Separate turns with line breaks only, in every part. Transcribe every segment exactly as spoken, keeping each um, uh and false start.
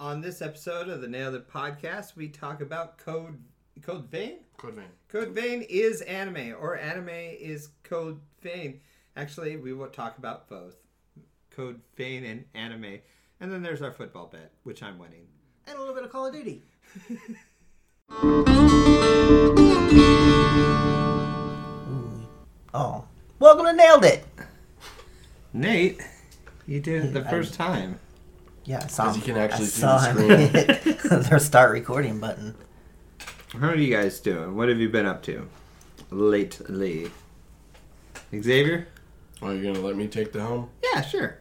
On this episode of the Nailed It podcast, we talk about Code Code Vein?
Code Vein.
Code Vein is anime, or anime is Code Vein. Actually, we will talk about both. Code Vein and anime. And then there's our football bet, which I'm winning.
And a little bit of Call of Duty. Oh. Welcome to Nailed It!
Nate, you did it the first time.
Yeah, I saw him.
you can actually
I
see
saw
the
him hit their start recording button.
How are you guys doing? What have you been up to lately? Xavier?
Are you gonna let me take the helm?
Yeah, sure.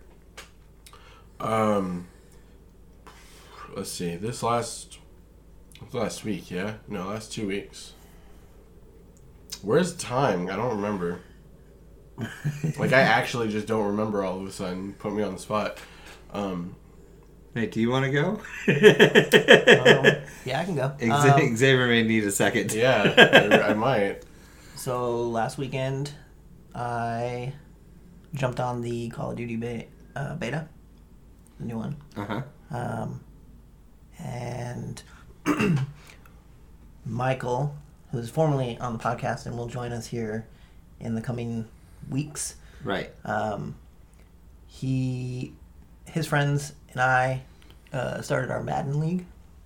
Um, let's see. This last last week, yeah, no, last two weeks. Where's time? I don't remember. Like I actually just don't remember all of a sudden. Put me on the spot. Um,
Nate, do you want to go?
um, yeah, I can go.
Xavier,
Um,
Xavier may need a second.
yeah, I, I might.
so last weekend, I jumped on the Call of Duty be- uh, beta, the new one.
Uh-huh.
Um, and Michael, who's formerly on the podcast and will join us here in the coming weeks.
Right.
Um, he, his friends and I uh, started our Madden League.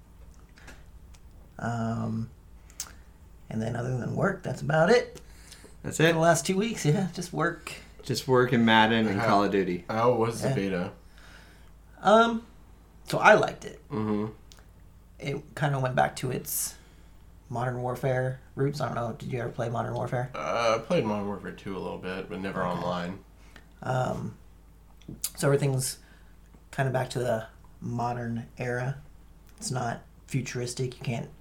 Um, and then other than work, that's about it.
That's
For
it?
the last two weeks, yeah, just work.
Just work in Madden and
How-
Call of Duty.
How was the
Yeah.
beta?
Um, so I liked it.
Mm-hmm.
It kind of went back to its Modern Warfare roots. I don't know. Did you ever play Modern Warfare?
Uh, I played Modern Warfare two a little bit, but never
Okay.
online.
Um, so everything's kind of back to the modern era. It's not futuristic. You can't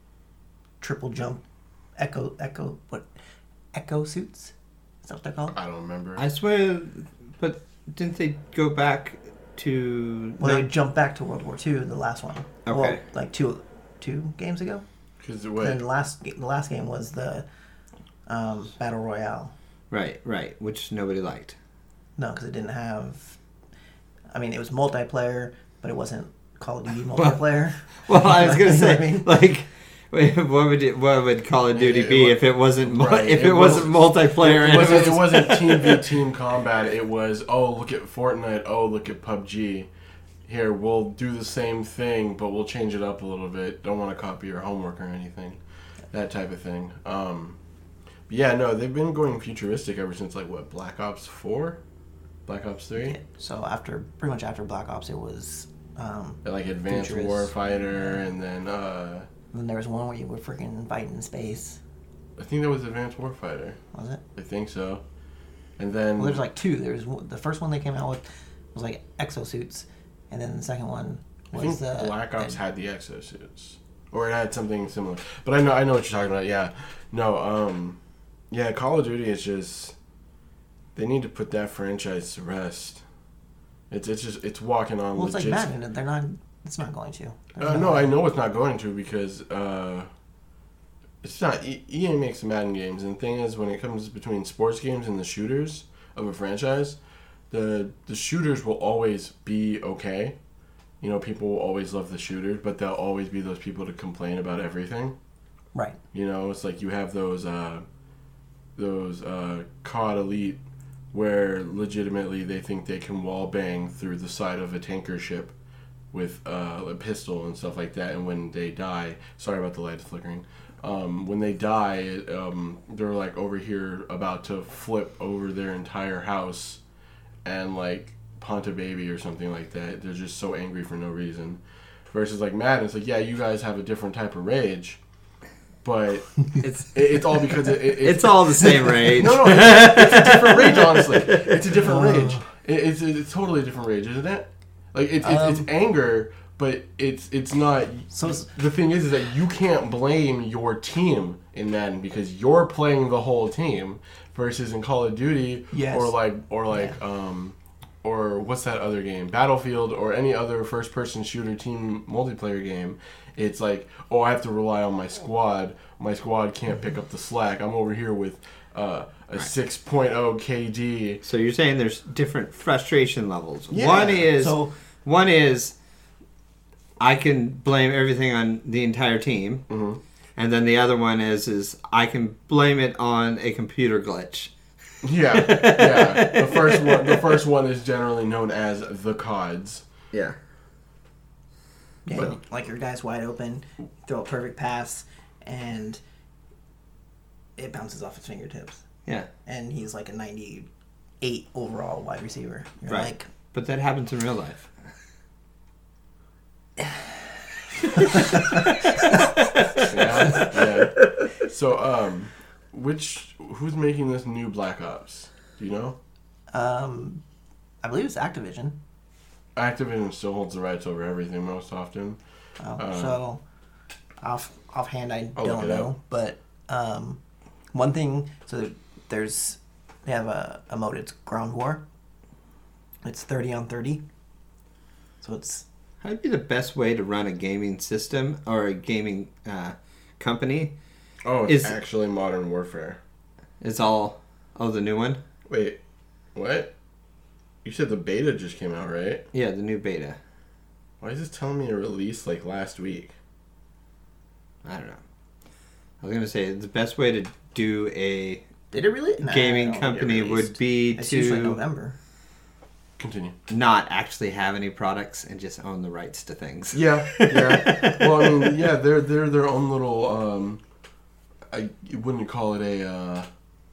triple jump echo echo what echo suits. Is that what they're called?
I don't remember.
I swear, but didn't they go back to...
Well, they
not-
jumped back to World War Two, the last one.
Okay.
Well, like two two games ago.
Because
And
wait,
then the last the last game was the um, Battle Royale.
Right, right, which nobody liked.
No, because it didn't have. I mean, it was multiplayer, but it wasn't Call of Duty multiplayer.
Well, I was gonna
You know
say,
what I mean?
like, wait, what would it, what would Call of Duty
It- it
be
wa-
if it wasn't mu-
right,
if it,
it
wasn't
was-
multiplayer?
It
and
wasn't, it
was-
wasn't team v team combat. It was, oh, look at Fortnite. Oh, look at P U B G. Here, we'll do the same thing, but we'll change it up a little bit. Don't want to copy your homework or anything. That type of thing. Um, but yeah, no, they've been going futuristic ever since, like, what, Black Ops four? Black Ops three?
Yeah, so after pretty much after Black Ops, it was. Um,
Like Advanced
Futurist.
Warfighter, and then, uh,
then there was one where you were freaking fighting in space.
I think that was Advanced Warfighter.
Was it?
I think so. And then...
Well, there's like two. There's one- the first one they came out with was like exosuits, and then the second one
I
was
think
the
Black Ops
the-
had the exosuits, or it had something similar. But I know, I know what you're talking about. Yeah, no, um, yeah, Call of Duty is just they need to put that franchise to rest. It's it's just it's walking on.
Well, it's like
legit.
Madden. They're not. It's not going to. There's
Uh, no,
way.
I know it's not going to because uh, it's not. E- EA makes the Madden games, and the thing is, when it comes between sports games and the shooters of a franchise, the the shooters will always be okay. You know, people will always love the shooters, but there'll always be those people to complain about everything.
Right.
You know, it's like you have those uh, those uh, C O D Elite where legitimately they think they can wall bang through the side of a tanker ship with uh, a pistol and stuff like that, and when they die, sorry about the lights flickering. Um, when they die, um, they're like over here about to flip over their entire house and like punt a baby or something like that. They're just so angry for no reason. Versus like Madden, it's like, yeah, you guys have a different type of rage, but
it's
it, it's all because it, it,
it's all the same rage.
no, no, it's, it's a different rage. Honestly, it's a different rage. It, it's it's totally a different rage, isn't it? Like it's it's,
Um,
it's anger, but it's it's not.
So it's-
The thing is, is that you can't blame your team in Madden because you're playing the whole team. Versus in Call of Duty,
Yes.
or like or like um, or what's that other game? Battlefield or any other first-person shooter team multiplayer game. It's like, oh, I have to rely on my squad. My squad can't pick up the slack. I'm over here with uh, a six point oh K D.
So you're saying there's different frustration levels.
Yeah.
One is
So-
one is I can blame everything on the entire team.
Mm-hmm.
And then the other one is is I can blame it on a computer glitch.
Yeah, yeah. The first one, the first one is generally known as the C O Ds.
Yeah.
Yeah,
But-
like your guy's wide open, throw a perfect pass, and it bounces off his fingertips.
Yeah.
And he's like a ninety-eight overall wide receiver. You're
Right.
like,
But that happens in real life.
Yeah, yeah. So, um, which who's making this new Black Ops? Do you know?
um, I believe it's Activision.
Activision still holds the rights over everything most often.
Oh,
Uh,
so off offhand, I
I'll look
don't
it
know.
up.
But um, one thing, so there's they have a, a mode. It's Ground War. It's thirty on thirty. So it's
That'd be the best way to run a gaming system or a gaming uh, company.
Oh, it's
Is-
actually Modern Warfare.
It's all oh the new one.
Wait, what? You said the beta just came out, right?
Yeah, the new beta.
Why is this telling me a release like last week?
I don't know. I was gonna say the best way to do a
did it really? Nah, I
gaming
don't think it
company
released.
would be
It's usually
to
November.
Continue.
not actually have any products and just own the rights to things.
Yeah, yeah. Well, I mean, yeah, they're they're their own little. Um, I you wouldn't call it a uh,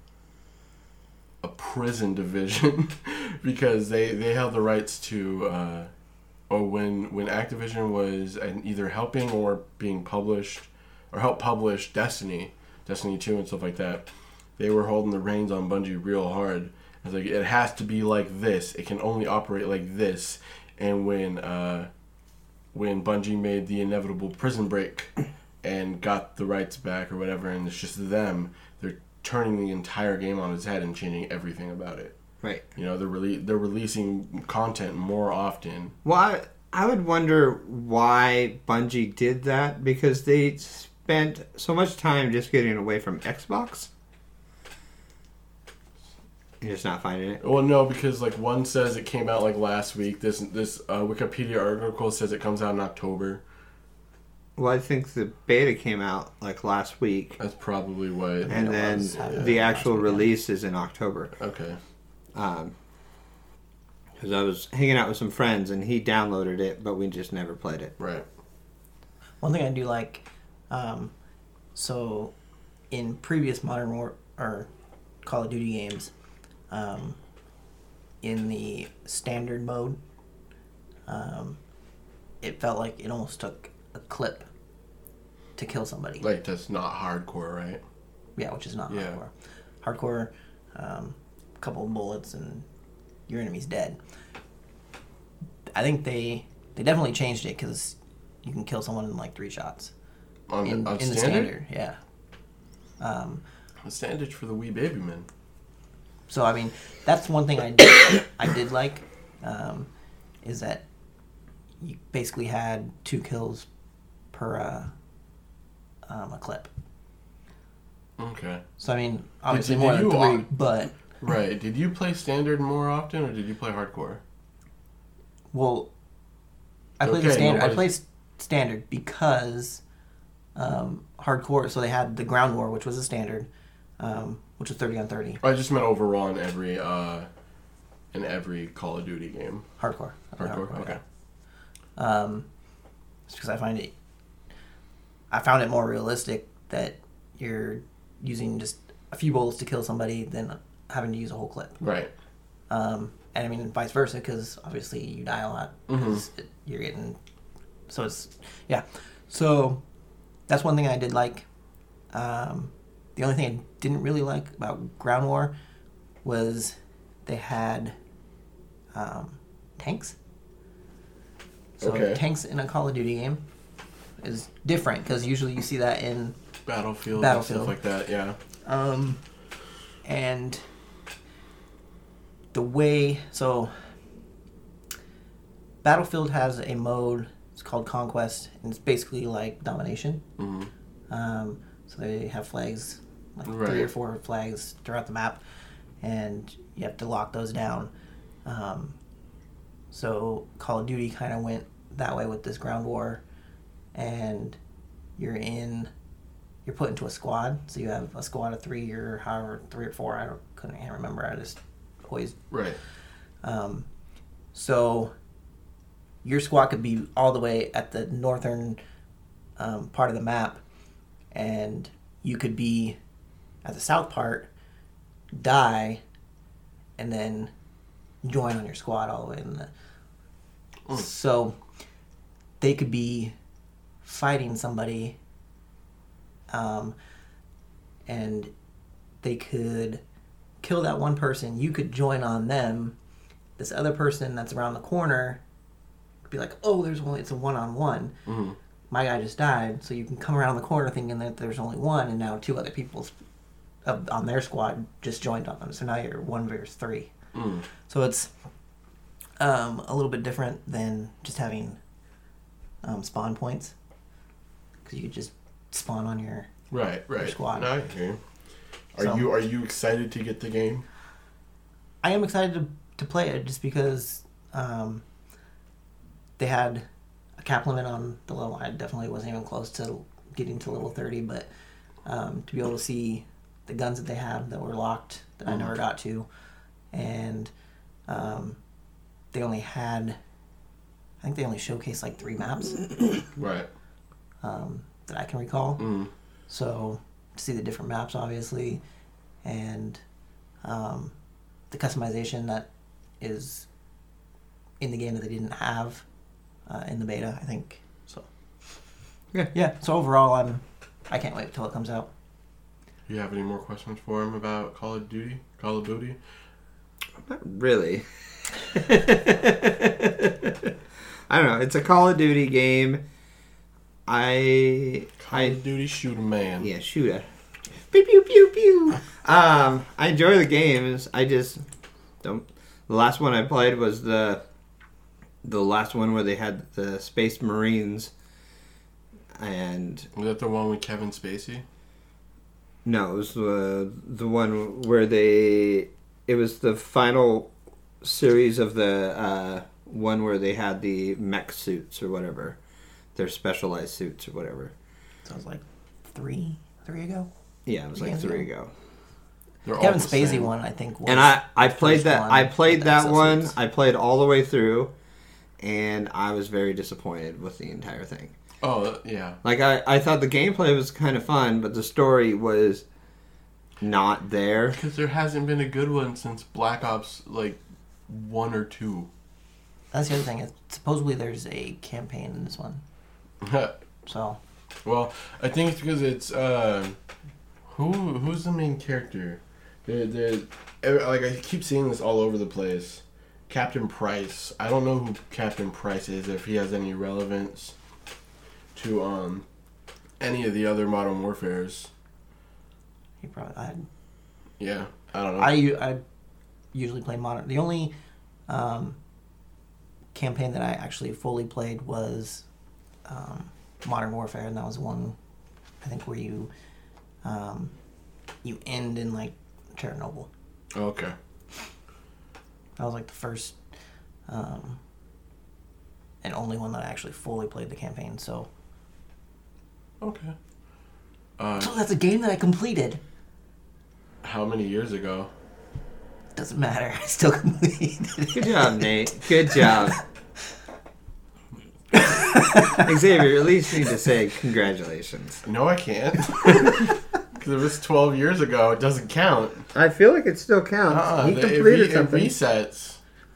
a prison division because they they held the rights to. Uh, or when when Activision was uh, either helping or being published, or helped publish Destiny, Destiny two and stuff like that, they were holding the reins on Bungie real hard. It's like it has to be like this. It can only operate like this. And when uh, when Bungie made the inevitable Prison Break and got the rights back or whatever, and it's just them, they're turning the entire game on its head and changing everything about it.
Right.
You know, they're rele- they're releasing content more often.
Well, I, I would wonder why Bungie did that because they spent so much time just getting away from Xbox. You're just not finding it.
Well, no, because like one says it came out like last week. This this uh, Wikipedia article says it comes out in October.
Well, I think the beta came out like last week,
That's probably what.
and
it
then
was, yeah.
the actual
Last weekend.
release is in October.
Okay.
Um, because I was hanging out with some friends and he downloaded it, but we just never played it.
Right.
One thing I do like, um, so in previous Modern War or Call of Duty games, um, in the standard mode, um, it felt like it almost took a clip to kill somebody.
Like that's not hardcore, right?
Yeah, which is not
Yeah.
hardcore. Hardcore, um, a couple of bullets and your enemy's dead. I think they they definitely changed it because you can kill someone in like three shots
On,
in,
on
in
standard?
the standard. Yeah. Um,
On standard for the wee baby man.
so I mean, that's one thing I did I did like, um, is that you basically had two kills per uh, um, a clip.
Okay.
So I mean, obviously
did
more than
you,
three,
uh,
but
Right. Did you play standard more often, or did you play hardcore?
well, I played the
Okay,
standard. I
nobody's-
played s- standard because um, hardcore. So they had the ground war, which was a standard, um, which was thirty on thirty.
I just meant overall in every uh, in every Call of Duty game.
Hardcore. I played
Hardcore. Okay.
yeah. Um, just because I find it, I found it more realistic that you're using just a few bullets to kill somebody than having to use a whole clip.
Right.
Um, and I mean vice versa because obviously you die a lot because it, you're getting. So it's yeah. So that's one thing I did like. Um, the only thing I didn't really like about Ground War was they had um, tanks. So
Okay.
tanks in a Call of Duty game is different because usually you see that in
Battlefield,
Battlefield.
and stuff like that. Yeah.
um, and the way so Battlefield has a mode. It's called Conquest, and it's basically like domination.
hmm
Um, so they have flags, like three or
Right.
four flags throughout the map, and you have to lock those down. Um, so Call of Duty kind of went that way with this ground war, and you're in, you're put into a squad. So you have a squad of three or however three or four. I don't couldn't even remember. I just always
Right.
Um, so your squad could be all the way at the northern um, part of the map, and you could be at the south part, die, and then join on your squad all the way in the.
Mm.
So they could be fighting somebody, um, and they could kill that one person. You could join on them. This other person that's around the corner could be like, "Oh, there's only it's a one-on-one.
Mm-hmm.
My guy just died." So you can come around the corner thinking that there's only one, and now two other people uh, on their squad just joined on them. So now you're one versus three.
Mm.
So it's um, a little bit different than just having um, spawn points, because you could just spawn on your
Right, right.
Your squad.
No, I hear you. Are
So-
you are you excited to get the game?
I am excited to to play it just because um, they had a cap limit on the level. I definitely wasn't even close to getting to level thirty, but um, to be able to see the guns that they have that were locked that I never got to, and um, they only had, I think they only showcased like three maps
Right.
um, that I can recall.
Mm.
So to see the different maps, obviously, and um, the customization that is in the game that they didn't have uh, in the beta, I think. So
Yeah.
yeah. So overall, I'm I can't wait till it comes out.
You have any more questions for him about Call of Duty? Call of Duty?
Not really. I don't know. It's a Call of Duty game. I
Call
I
of Duty Shoot 'em Man.
yeah, shooter. Pew pew pew pew. Um, I enjoy the games. I just don't. The last one I played was the the last one where they had the Space Marines, and
Was that the one with Kevin Spacey?
no, it was the the one where they. It was the final series of the uh, one where they had the mech suits or whatever, their specialized suits or whatever.
So it was like three three ago.
Yeah, it was like
Yeah.
three ago.
They're all
Kevin
the
Spacey
same.
one, I think. Was
And I, I played
first
that
one
I played
with
that one.
exosuits.
I played all the way through, and I was very disappointed with the entire thing.
Oh, uh, yeah.
Like I, I thought the gameplay was kind of fun, but the story was not there.
Because there hasn't been a good one since Black Ops, like, one or two.
That's the other thing. Is supposedly there's a campaign in this one. So
Well, I think it's because it's, uh... Who, who's the main character? The, the, like, I keep seeing this all over the place. Captain Price. I don't know who Captain Price is, if he has any relevance to, um... any of the other Modern Warfares.
he probably I
Yeah, I don't know.
I, u- I usually play modern. The only um, campaign that I actually fully played was um, Modern Warfare, and that was one I think where you um, you end in like Chernobyl.
Okay.
That was like the first um, and only one that I actually fully played the campaign. So,
Okay. Uh,
so that's a game that I completed.
how many years ago?
Doesn't matter. I still completed it.
Good job, Nate. Good job. Xavier, at least need to say congratulations.
No, I can't. Because it was twelve years ago. It doesn't count.
I feel like it still counts.
Uh-uh,
he
the-
completed
it, re-
something.
It resets.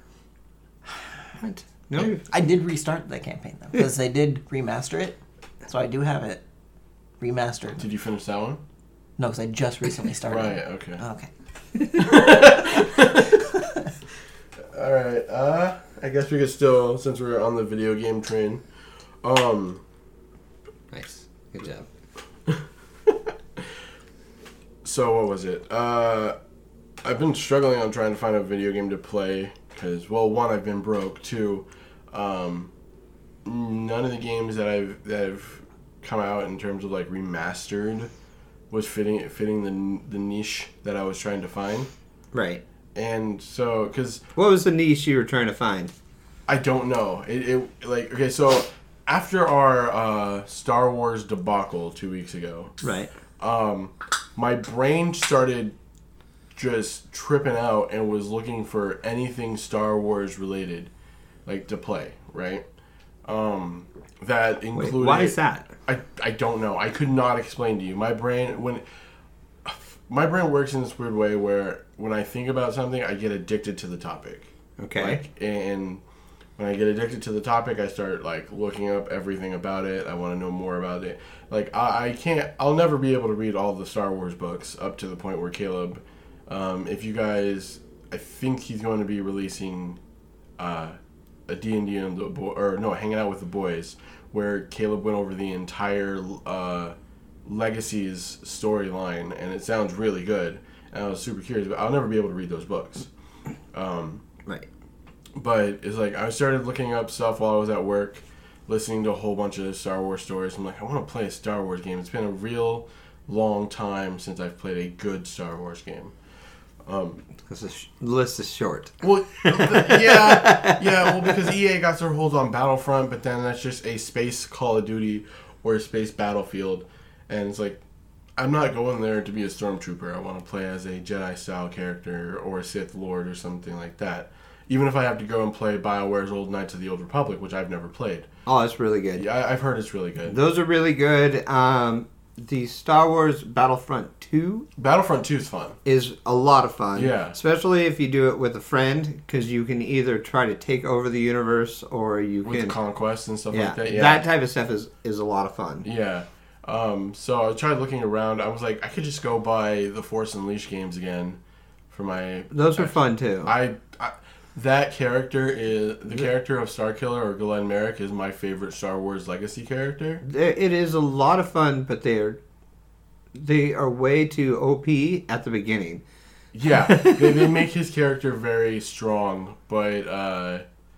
What? No.
I did restart the campaign though because they did remaster it, so I do have it remastered.
Did you finish that one?
No, because I just recently started.
Right,
it.
okay.
Okay.
Alright, uh, I guess we could still, since we're on the video game train, um,
Nice. Good job.
so what was it? Uh, I've been struggling on trying to find a video game to play, because, well, one, I've been broke, two, um, none of the games that I've, that have come out in terms of, like, remastered was fitting fitting the the niche that I was trying to find.
Right.
And so, because
What was the niche you were trying to find?
I don't know. It, it like okay, so after our uh, Star Wars debacle two weeks ago,
Right.
um, my brain started just tripping out and was looking for anything Star Wars related, like to play. Right. Um, that included.
Wait, why is that?
I, I don't know. I could not explain to you. My brain when my brain works in this weird way where when I think about something, I get addicted to the topic.
Okay.
Like, and when I get addicted to the topic, I start like looking up everything about it. I want to know more about it. Like I, I can't. I'll never be able to read all the Star Wars books up to the point where Caleb. Um, if you guys, I think he's going to be releasing uh, a D and D and the bo- or no, hanging out with the boys, where Caleb went over the entire uh, Legacies storyline, and it sounds really good. And I was super curious, but I'll never be able to read those books. Um,
Right.
But it's like I started looking up stuff while I was at work, listening to a whole bunch of Star Wars stories. I'm like, I want to play a Star Wars game. It's been a real long time since I've played a good Star Wars game. Um,
Because the sh- list is short.
well, the, yeah, yeah. Well, because E A got their hold on Battlefront, but then that's just a space Call of Duty or a space Battlefield, and it's like I'm not going there to be a stormtrooper. I want to play as a Jedi style character or a Sith Lord or something like that. Even if I have to go and play BioWare's old Knights of the Old Republic, which I've never played.
Oh, that's really good.
Yeah, I, I've heard it's really good.
Those are really good. Um, the Star Wars Battlefront two
Battlefront two is fun.
is a lot of fun.
Yeah.
Especially if you do it with a friend, because you can either try to take over the universe or you
With
can...
conquest and stuff
yeah,
like that. Yeah,
that type of stuff is, is a lot of fun.
Yeah. Um, so I tried looking around. I was like, I could just go buy the Force Unleashed games again for my...
Those are fun, too.
I, I that character is... The character of Starkiller or Glenn Merrick is my favorite Star Wars Legacy character.
It is a lot of fun, but they're they are way too O P at the beginning.
Yeah. they, they make his character very strong, but uh,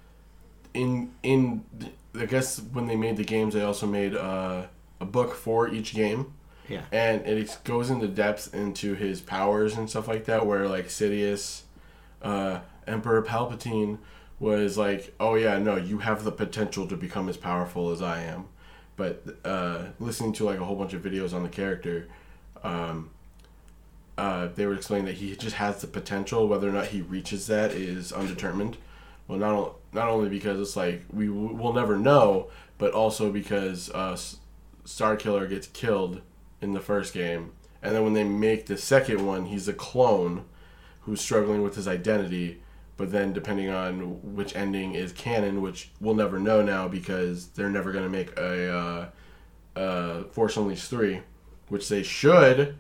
in... in I guess when they made the games, they also made uh, a book for each game.
Yeah.
And it goes into depth into his powers and stuff like that, where like Sidious, uh, Emperor Palpatine was like, oh yeah, no, you have the potential to become as powerful as I am. But uh, listening to like a whole bunch of videos on the character, um, uh, they would explain that he just has the potential. Whether or not he reaches that is undetermined. Well, not o- not only because it's like we w- will never know, but also because uh, Starkiller gets killed in the first game, and then when they make the second one, he's a clone who's struggling with his identity. But then, depending on which ending is canon, which we'll never know now because they're never going to make a uh, uh, Force Unleashed three, which they should.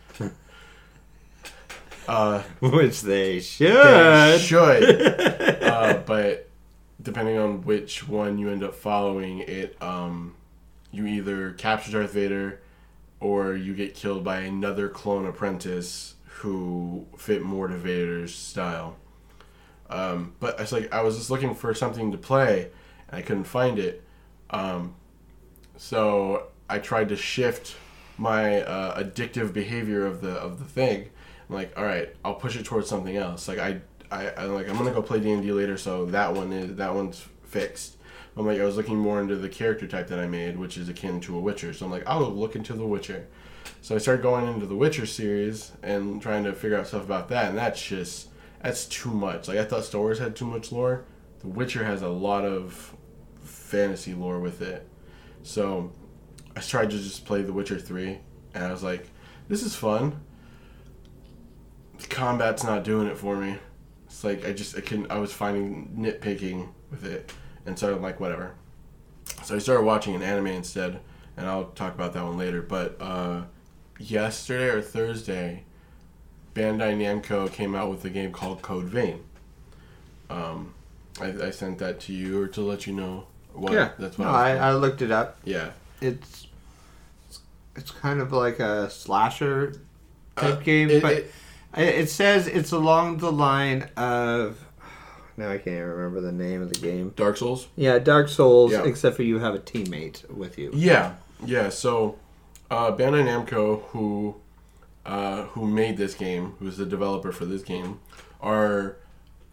uh,
Which they should.
they should. uh, but depending on which one you end up following, it um, you either capture Darth Vader or you get killed by another clone apprentice who fit more to Vader's style. Um, but it's like I was just looking for something to play, and I couldn't find it. Um, so I tried to shift my uh, addictive behavior of the of the thing. I'm like, all right, I'll push it towards something else. Like I, I, I'm like, I'm gonna go play D and D later, so that one is that one's fixed. I'm like, I was looking more into the character type that I made, which is akin to a Witcher. So I'm like, I'll look into the Witcher. So I started going into the Witcher series and trying to figure out stuff about that, and that's just that's too much. Like I thought Star Wars had too much lore. The Witcher has a lot of fantasy lore with it. So I tried to just play The Witcher three, and I was like, this is fun. The combat's not doing it for me. It's like I just I couldn't. I was finding nitpicking with it, and so I'm like, whatever. So I started watching an anime instead, and I'll talk about that one later. But uh, yesterday or Thursday, Bandai Namco came out with a game called Code Vein. Um, I, I sent that to you or to let you know what.
Yeah,
that's what
no,
I,
I,
was
I looked it up.
Yeah.
It's it's kind of like a slasher type
Uh,
game,
it-
but
it-
it, it says it's along the line of. Now I can't even remember the name of the game.
Dark Souls.
Yeah, Dark Souls,
Yeah.
except for you have a teammate with you.
Yeah, yeah. So, uh, Bandai Namco, who uh, who made this game, who's the developer for this game, are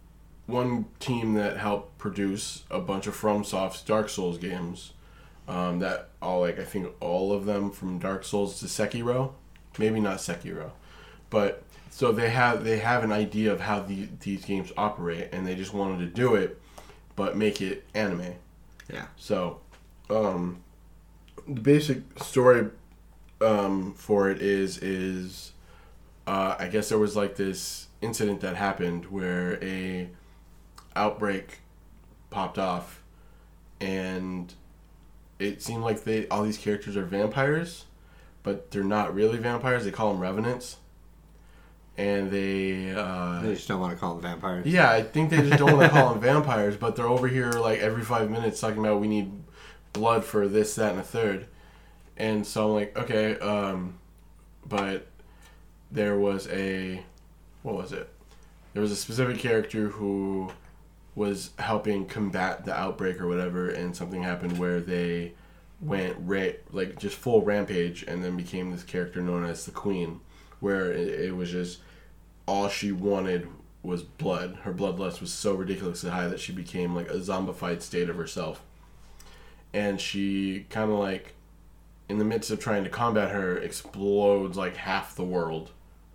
one team that helped produce a bunch of FromSoft's Dark Souls games. Um, that all like I think all of them from Dark Souls to Sekiro, maybe not Sekiro, but so they have they have an idea of how the, these games operate, and they just wanted to do it, but make it anime.
Yeah.
So, um, the basic story um, for it is is uh, I guess there was like this incident that happened where a outbreak popped off, and it seemed like they all these characters are vampires, but they're not really vampires. They call them revenants, and they uh,
They just don't want to call them vampires.
yeah, I think they just don't want to call them vampires, but they're over here like every five minutes talking about we need blood for this, that, and a third, and so I'm like, okay, um, but there was a what was it? There was a specific character who was helping combat the outbreak or whatever, and something happened where they went ra- like just full rampage, and then became this character known as the Queen, where it, it was just all she wanted was blood. Her bloodlust was so ridiculously high that she became like a zombified state of herself, and she kind of like in the midst of trying to combat her explodes like half the world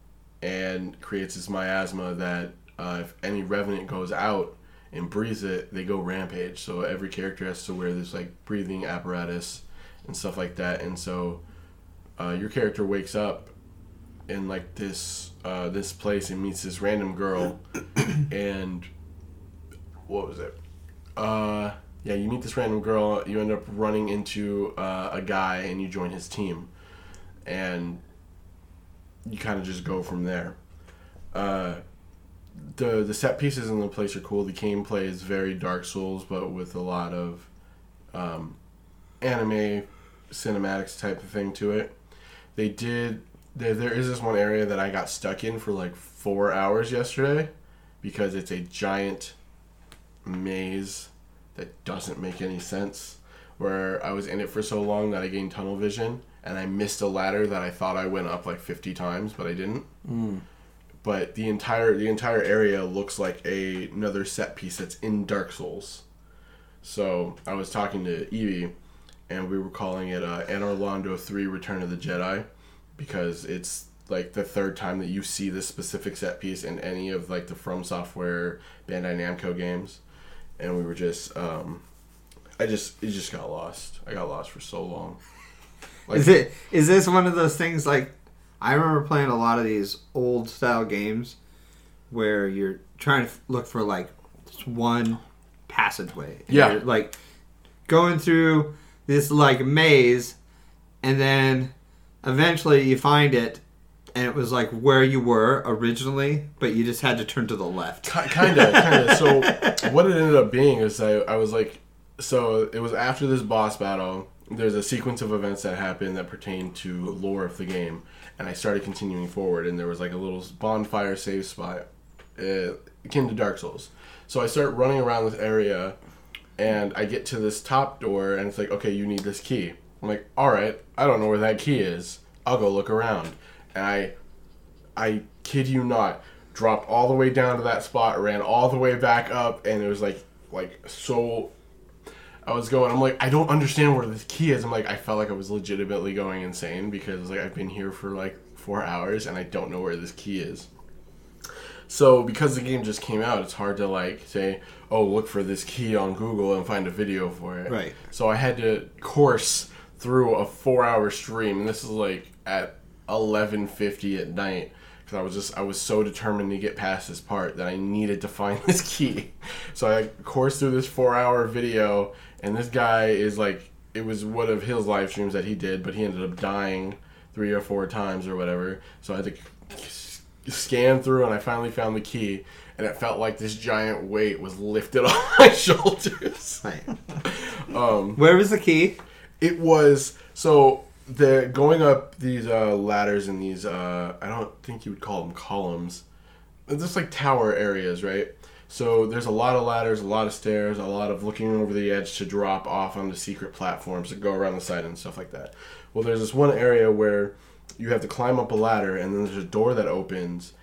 and creates this miasma that uh, if any revenant goes out and breathes it, they go rampage. So every character has to wear this like breathing apparatus and stuff like that. And so uh, your character wakes up in like this uh, this place and meets this random girl. And what was it? Uh, yeah, you meet this random girl. You end up running into uh, a guy, and you join his team, and you kind of just go from there. Uh, the the set pieces in the place are cool. The gameplay is very Dark Souls, but with a lot of um, anime cinematics type of thing to it. They did. There, there is this one area that I got stuck in for like four hours yesterday because it's a giant maze that doesn't make any sense. Where I was in it for so long that I gained tunnel vision, and I missed a ladder that I thought I went up like fifty times, but I didn't.
Mm.
But the entire the entire area looks like a, another set piece that's in Dark Souls. So I was talking to Evie, and we were calling it uh, Anor Londo three Return of the Jedi, because it's like the third time that you see this specific set piece in any of like the From Software Bandai Namco games. And we were just, um, I just, it just got lost. I got lost for so long. Like,
is it is this one of those things like I remember playing a lot of these old style games where you're trying to look for like this one passageway. And
yeah.
You're like going through this like maze, and then eventually you find it, and it was like where you were originally, but you just had to turn to the left.
Kind of, kind of. So what it ended up being is I, I was like, so it was after this boss battle. There's a sequence of events that happened that pertain to lore of the game, and I started continuing forward, and there was like a little bonfire save spot uh, akin to Dark Souls. So I start running around this area, and I get to this top door, and it's like, okay, you need this key. I'm like, all right, I don't know where that key is. I'll go look around. And I, I kid you not, dropped all the way down to that spot, ran all the way back up, and it was like, like so. I was going, I'm like, I don't understand where this key is. I'm like, I felt like I was legitimately going insane because like I've been here for like four hours and I don't know where this key is. So because the game just came out, it's hard to like say, oh, look for this key on Google and find a video for it.
Right.
So I had to course through a four-hour stream, and this is like at eleven fifty at night. Because I was just, I was so determined to get past this part that I needed to find this key. So I coursed through this four-hour video, and this guy is like, it was one of his live streams that he did, but he ended up dying three or four times or whatever. So I had to scan through, and I finally found the key, and it felt like this giant weight was lifted off my shoulders.
Right.
um,
Where was the key?
It was, so... They're going up these uh, ladders and these, uh, I don't think you would call them columns. They're just like tower areas, right? So there's a lot of ladders, a lot of stairs, a lot of looking over the edge to drop off onto secret platforms that go around the side and stuff like that. Well, there's this one area where you have to climb up a ladder, and then there's a door that opens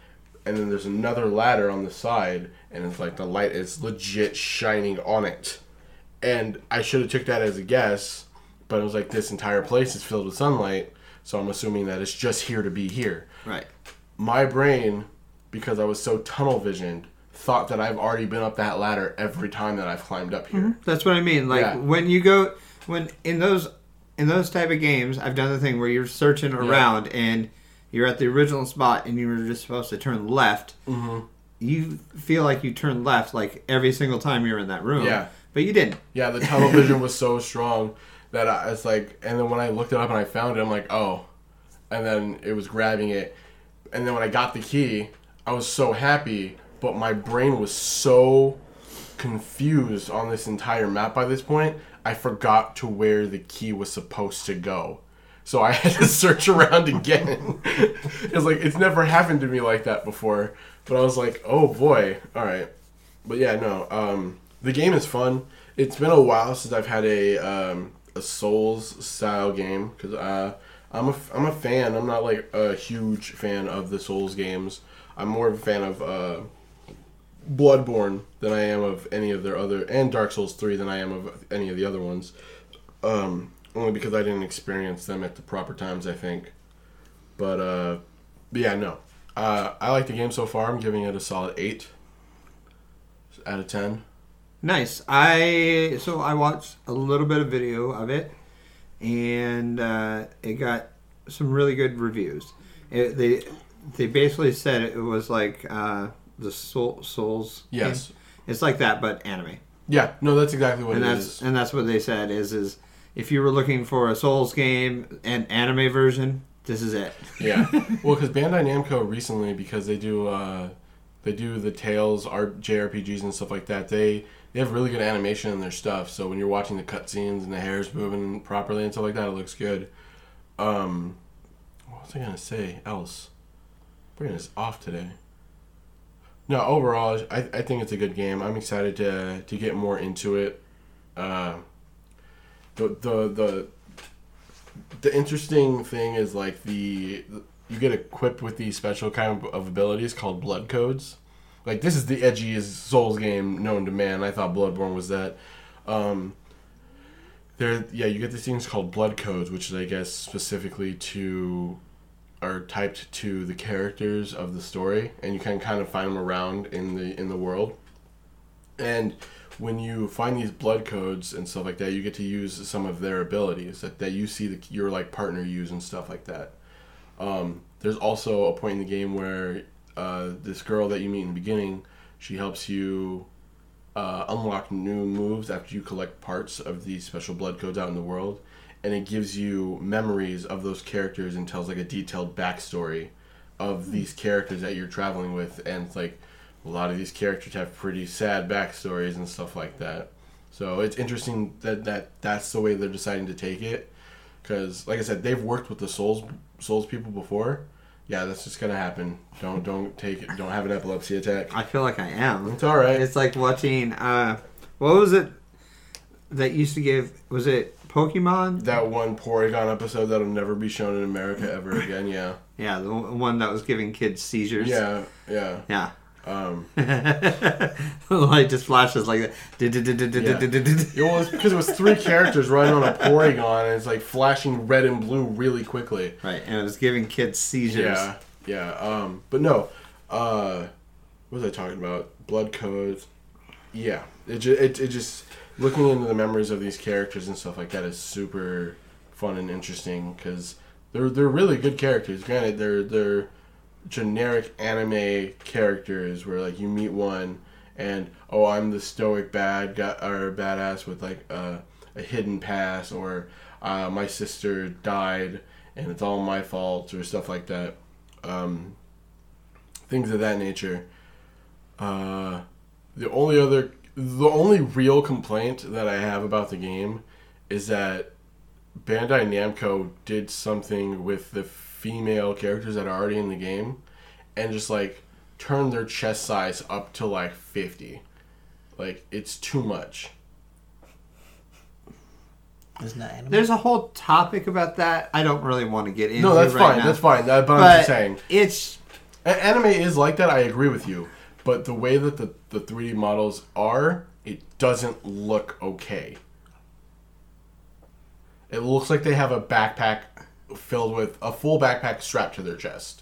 and then there's another ladder on the side, and it's like the light is legit shining on it. And I should have took that as a guess, but it was like this entire place is filled with sunlight, so I'm assuming that it's just here to be here.
Right.
My brain, because I was so tunnel visioned, thought that I've already been up that ladder every time that I've climbed up here.
Mm-hmm. That's what I mean. Like
Yeah.
when you go, when in those in those type of games, I've done the thing where you're searching around and you're at the original spot and you were just supposed to turn left.
Mm-hmm.
You feel like you turn left like every single time you're in that room.
Yeah.
But you didn't.
Yeah, the tunnel vision was so strong that I was like, and then when I looked it up and I found it, I'm like, oh. And then it was grabbing it. And then when I got the key, I was so happy, but my brain was so confused on this entire map by this point, I forgot to where the key was supposed to go. So I had to search around again. It was like, it's never happened to me like that before. But I was like, oh boy, alright. But yeah, no, um, the game is fun. It's been a while since I've had a um, a Souls-style game, because uh, I'm a, I'm a fan. I'm not like a huge fan of the Souls games. I'm more of a fan of uh, Bloodborne than I am of any of their other, and Dark Souls three than I am of any of the other ones. Um, only because I didn't experience them at the proper times, I think. But, uh, but yeah, no. Uh, I like the game so far. I'm giving it a solid eight out of ten.
Nice. I so I watched a little bit of video of it, and uh, it got some really good reviews. It, they they basically said it was like uh, the Soul, Souls.
Yes.
Game. It's like that, but anime.
Yeah, no, that's exactly what
and
it
that's,
is.
And that's what they said is is if you were looking for a Souls game and anime version, this is it.
Yeah. Well, because Bandai Namco recently, because they do uh, they do the Tales art J R P Gs and stuff like that, they they have really good animation in their stuff. So when you're watching the cutscenes and the hair's moving properly and stuff like that, it looks good. Um, what was I gonna say else? Brain is off today. No, overall, I I think it's a good game. I'm excited to to get more into it. Uh, the the the the interesting thing is like the you get equipped with these special kind of, of abilities called blood codes. Like this is the edgiest Souls game known to man. I thought Bloodborne was that. Um, there, yeah, you get these things called blood codes, which is I guess specifically to are typed to the characters of the story, and you can kind of find them around in the in the world. And when you find these blood codes and stuff like that, you get to use some of their abilities that, that you see the, your like partner use and stuff like that. Um, there's also a point in the game where uh, this girl that you meet in the beginning, she helps you uh, unlock new moves after you collect parts of these special blood codes out in the world. And it gives you memories of those characters and tells like a detailed backstory of these characters that you're traveling with. And it's like a lot of these characters have pretty sad backstories and stuff like that. So it's interesting that, that that's the way they're deciding to take it. Because, like I said, they've worked with the Souls Souls people before. Yeah, that's just gonna happen. Don't don't take it. Don't have an epilepsy attack.
I feel like I am.
It's all right.
It's like watching. Uh, what was it that used to give? Was it Pokemon?
That one Porygon episode that'll never be shown in America ever again. Yeah.
Yeah, the one that was giving kids seizures.
Yeah. Yeah.
Yeah.
Um,
the light just flashes like that.
yeah. Well, it's because it was three characters running on a Porygon, and it's like flashing red and blue really quickly.
Right, and it was giving kids seizures.
Yeah, yeah. Um, but no, uh, what was I talking about? Blood codes. Yeah, it, ju- it it just looking into the memories of these characters and stuff like that is super fun and interesting because they're they're really good characters. Granted, they're they're generic anime characters where like you meet one and oh I'm the stoic bad guy or badass with like uh, a hidden past or uh, my sister died and it's all my fault or stuff like that, um, things of that nature. Uh, the only other the only real complaint that I have about the game is that Bandai Namco did something with the female characters that are already in the game and just like turn their chest size up to like fifty. Like it's too much.
Isn't that anime?
There's a whole topic about that. I don't really want to get into.
No, that's
right
fine.
now.
That's fine. That, but,
but
I'm just saying.
It's
A- anime is like that. I agree with you, but the way that the the three D models are, it doesn't look okay. It looks like they have a backpack filled with a full backpack strapped to their chest.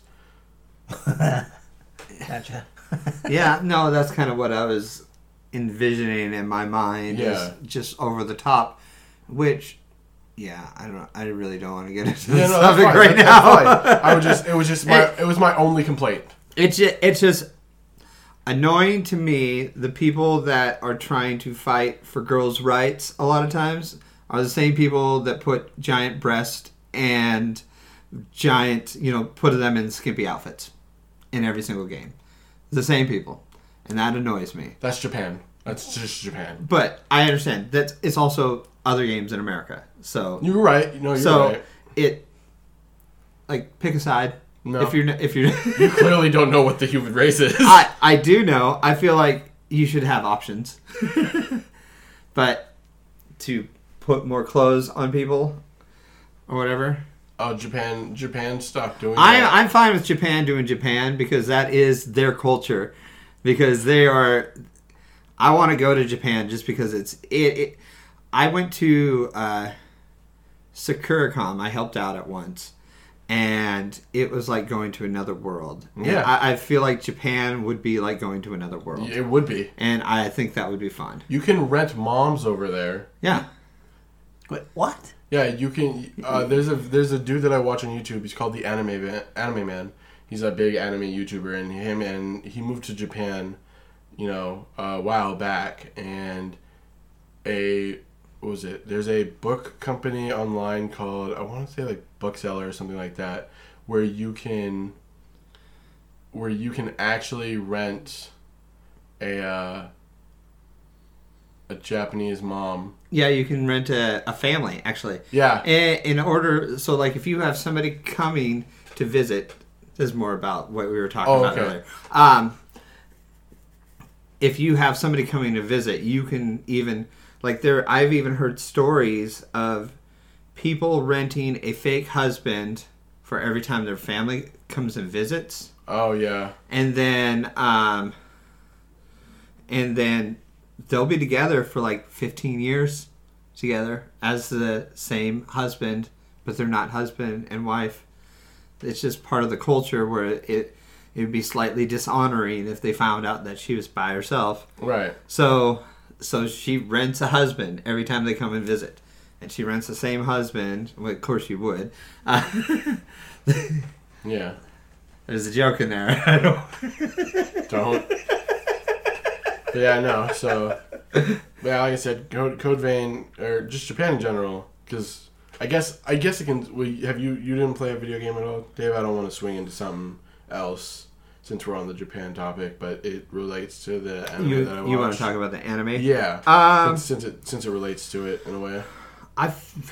Gotcha.
Yeah, no, that's kind of what I was envisioning in my mind.
Yeah.
Is just over the top, which, yeah, I don't. I really don't want to get into
Yeah,
this
no, that's
topic
fine.
right
That-
now.
that's fine. I would just. It was just my. It was my only complaint.
It's just, it's just annoying to me. The people that are trying to fight for girls' rights a lot of times are the same people that put giant breast and giant, you know, put them in skimpy outfits in every single game. The same people, and that annoys me.
That's Japan. That's just Japan.
But I understand that it's also other games in America. So
You're right. No, you're
so
right.
it like pick a side.
No.
If you're if you're
You clearly don't know what the human race is.
I I do know. I feel like you should have options. But to put more clothes on people or whatever.
Oh, Japan! Japan stopped doing
I
that.
I'm fine with Japan doing Japan because that is their culture. Because they are. I want to go to Japan just because it's it. it I went to uh, Sakuracom. I helped out at once, and it was like going to another world. And
Yeah.
I, I feel like Japan would be like going to another world,
It would be.
and I think that would be fun.
You can rent moms over there.
Yeah.
Wait, what?
Yeah, you can. Uh, there's a there's a dude that I watch on YouTube. He's called the Anime Man, Anime Man. He's a big anime YouTuber, and him and he moved to Japan, you know, a while back. And a what was it? There's a book company online called I want to say like Bookseller or something like that, where you can where you can actually rent a uh, a Japanese mom.
Yeah, you can rent a, a family, actually.
Yeah.
In, in order, so like if you have somebody coming to visit, this is more about what we were talking
Oh,
about
okay.
earlier. Um, if you have somebody coming to visit, you can even, like there, I've even heard stories of people renting a fake husband for every time their family comes and visits.
Oh yeah.
And then, um, and then they'll be together for like fifteen years together as the same husband, but they're not husband and wife. It's just part of the culture where it it would be slightly dishonoring if they found out that she was by herself.
Right.
So so she rents a husband every time they come and visit. And she rents the same husband. Well, of course you would. Uh,
Yeah.
there's a joke in there. I don't
Don't. But yeah, no. So, yeah, like I said, Code, Code Vein or just Japan in general, because I guess I guess it can. We have you you didn't play a video game at all, Dave? I don't want to swing into something else since we're on the Japan topic, but it relates to the anime
you,
that I watched.
you want to talk about the anime?
Yeah.
Um,
since, since it since it relates to it in a way.
I've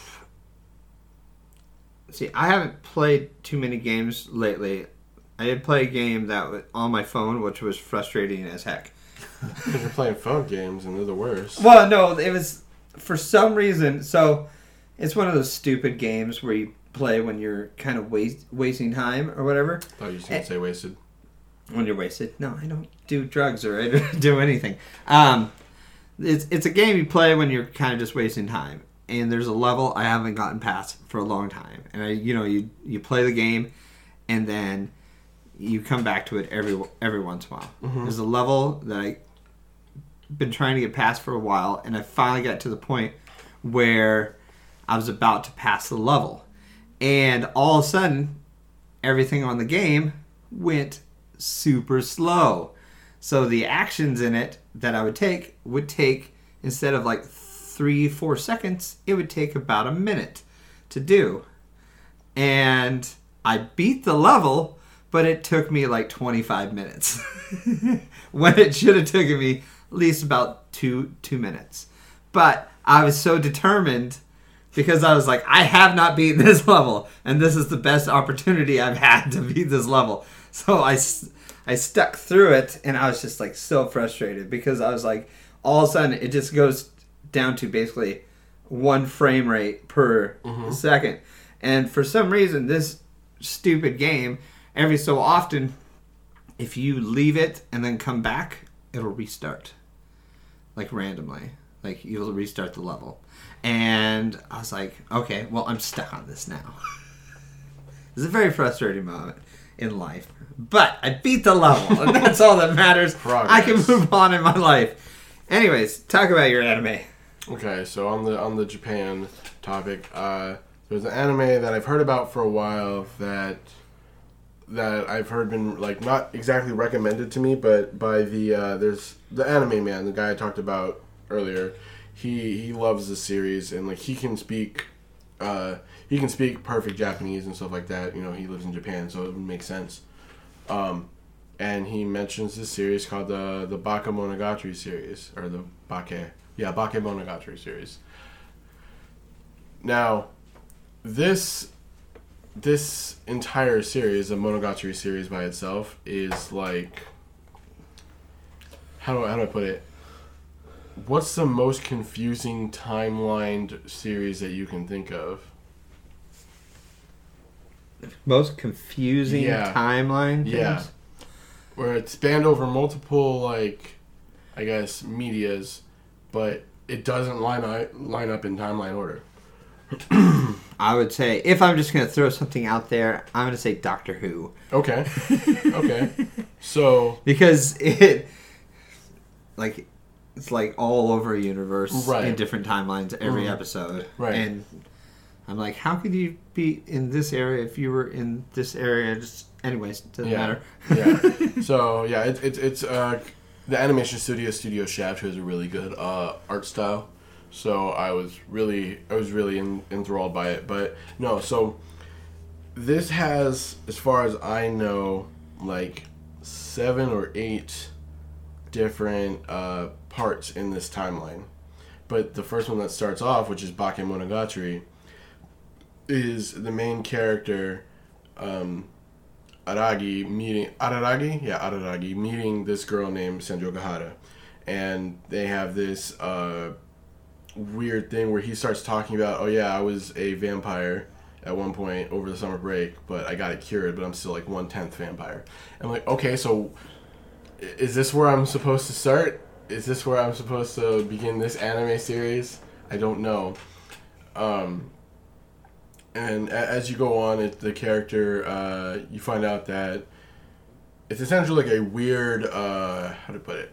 see. I haven't played too many games lately. I did play a game that was on my phone, which was frustrating as heck.
Because you're playing phone games and they're the worst.
Well, no, it was for some reason. So it's one of those stupid games where you play when you're kind of waste, wasting time or whatever.
Thought you were going to say wasted.
When you're wasted. No, I don't do drugs or I don't do anything. Um, it's it's a game you play when you're kind of just wasting time. And there's a level I haven't gotten past for a long time. And I, you know, you you play the game, and then you come back to it every every once in a while.
Mm-hmm.
There's a level that I been trying to get past for a while, and I finally got to the point where I was about to pass the level, and all of a sudden, everything on the game went super slow. So the actions in it that I would take would take, instead of like three, four seconds, it would take about a minute to do. And I beat the level, but it took me like twenty-five minutes. When it should have taken me at least about two two minutes. But I was so determined because I was like, I have not beaten this level, and this is the best opportunity I've had to beat this level. So I, I stuck through it, and I was just like so frustrated because I was like, all of a sudden it just goes down to basically one frame rate per
Mm-hmm.
second. And for some reason, this stupid game, every so often, if you leave it and then come back, it'll restart. Like randomly. Like you'll restart the level. And I was like, okay, well, I'm stuck on this now. It's a very frustrating moment in life. But I beat the level, and that's all that matters.
Progress.
I can move on in my life. Anyways, talk about your anime.
Okay, so on the on the Japan topic, uh, there's an anime that I've heard about for a while that that I've heard been like not exactly recommended to me, but by the uh, there's the Anime Man, the guy I talked about earlier. He he loves the series, and like he can speak uh, he can speak perfect Japanese and stuff like that. You know, he lives in Japan, so it would make sense. Um, and he mentions this series called the the Bakemonogatari series, or the Bake yeah Bakemonogatari series. Now, this this entire series, the Monogatari series by itself, is like how do I, how do I put it? What's the most confusing timelined series that you can think of?
Most confusing
Yeah.
timeline things?
Yeah. Where it's spanned over multiple, like, I guess, medias, but it doesn't line up, line up in timeline order.
I would say, if I'm just going to throw something out there, I'm going to say Doctor Who.
Okay. Okay. So...
Because it, like, it's like all over a universe
Right.
in different timelines every
Mhm.
episode.
Right.
And I'm like, how could you be in this area if you were in this area? Just, anyways, doesn't
Yeah.
matter.
Yeah. So, yeah, it, it, it's uh, the animation studio, Studio Shaft, who has a really good uh, art style. So I was really, I was really en- enthralled by it. But no, so this has, as far as I know, like seven or eight different uh, parts in this timeline. But the first one that starts off, which is Bakemonogatari, is the main character, um, Aragi, meeting Araragi, yeah, Araragi, meeting this girl named Senjo Gahara, and they have this uh, weird thing where he starts talking about, oh yeah, I was a vampire at one point over the summer break, but I got it cured, but I'm still like one tenth vampire. I'm like, okay, so is this where I'm supposed to start? Is this where I'm supposed to begin this anime series? I don't know. Um, and a- as you go on, it, the character, uh, you find out that it's essentially like a weird, uh, how to put it?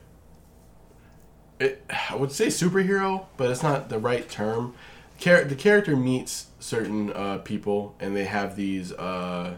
It, I would say superhero, but it's not the right term. Char- the character meets certain uh, people, and they have these uh,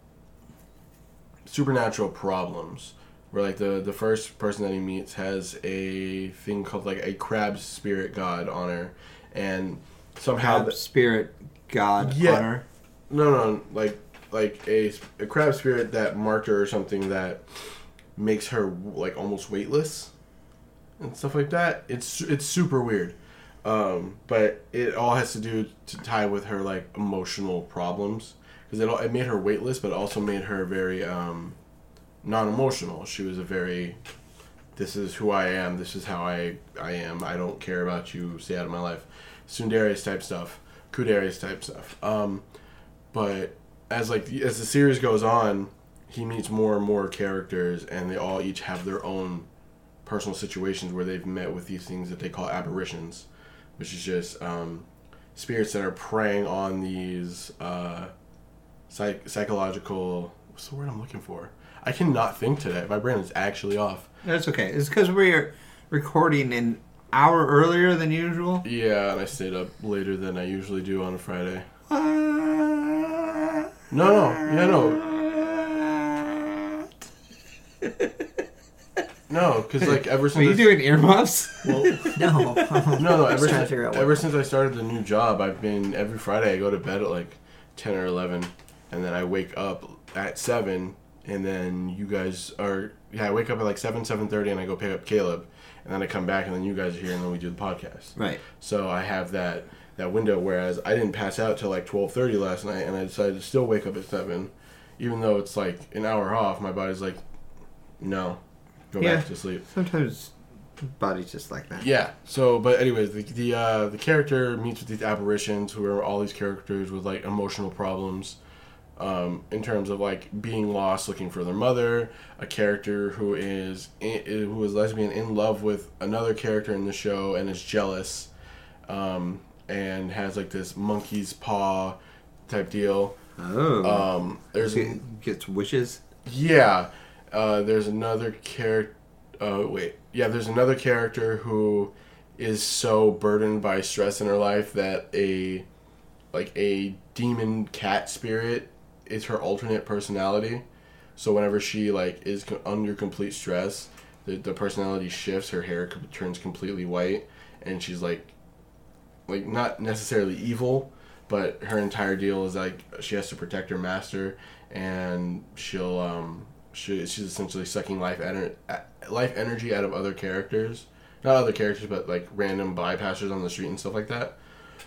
supernatural problems. Where like the, the first person that he meets has a thing called like a crab spirit god on her, and somehow
Crab spirit god
Yeah.
on her.
no no like like a, a crab spirit that marked her or something that makes her like almost weightless and stuff like that. It's it's super weird, um, but it all has to do to tie with her like emotional problems because it all, it made her weightless, but it also made her very um, non-emotional. She was a very, this is who I am, this is how I, I am, I don't care about you, stay out of my life. Tsundere type stuff, Kudere type stuff. Um, but as like as the series goes on, he meets more and more characters, and they all each have their own personal situations where they've met with these things that they call aberrations, which is just um, spirits that are preying on these uh, psych- psychological, what's the word I'm looking for? I cannot think today. My brain is actually off.
That's okay. It's because we're recording an hour earlier than usual.
Yeah, and I stayed up later than I usually do on a Friday.
Uh,
No, no, yeah, no. No, because like ever
Are
since
you
I-
doing earmuffs?
well,
No.
no, no.
I was
Ever
trying to
since,
figure out what-
ever since I started the new job, I've been every Friday. I go to bed at like ten or eleven, and then I wake up at seven, and then you guys are yeah. I wake up at like seven, seven thirty, and I go pick up Caleb, and then I come back, and then you guys are here, and then we do the podcast.
Right.
So I have that that window. Whereas I didn't pass out till like twelve thirty last night, and I decided to still wake up at seven, even though it's like an hour off. My body's like, no, go
Yeah.
back to sleep.
Sometimes the body's just like that.
Yeah. So, but anyways, the the uh, the character meets with these apparitions, who are all these characters with like emotional problems, Um, in terms of like being lost, looking for their mother, a character who is in, who is lesbian in love with another character in the show and is jealous, um, and has like this monkey's paw type deal.
Oh,
Um, there's
Get- gets wishes.
yeah, uh, there's another character. Uh, wait, yeah, there's another character who is so burdened by stress in her life that a like a demon cat spirit is her alternate personality. So whenever she like is co- under complete stress, the, the personality shifts. Her hair co- turns completely white, and she's like, like not necessarily evil, but her entire deal is like she has to protect her master, and she'll um she, she's essentially sucking life ener- life energy out of other characters, not other characters, but like random bypassers on the street and stuff like that.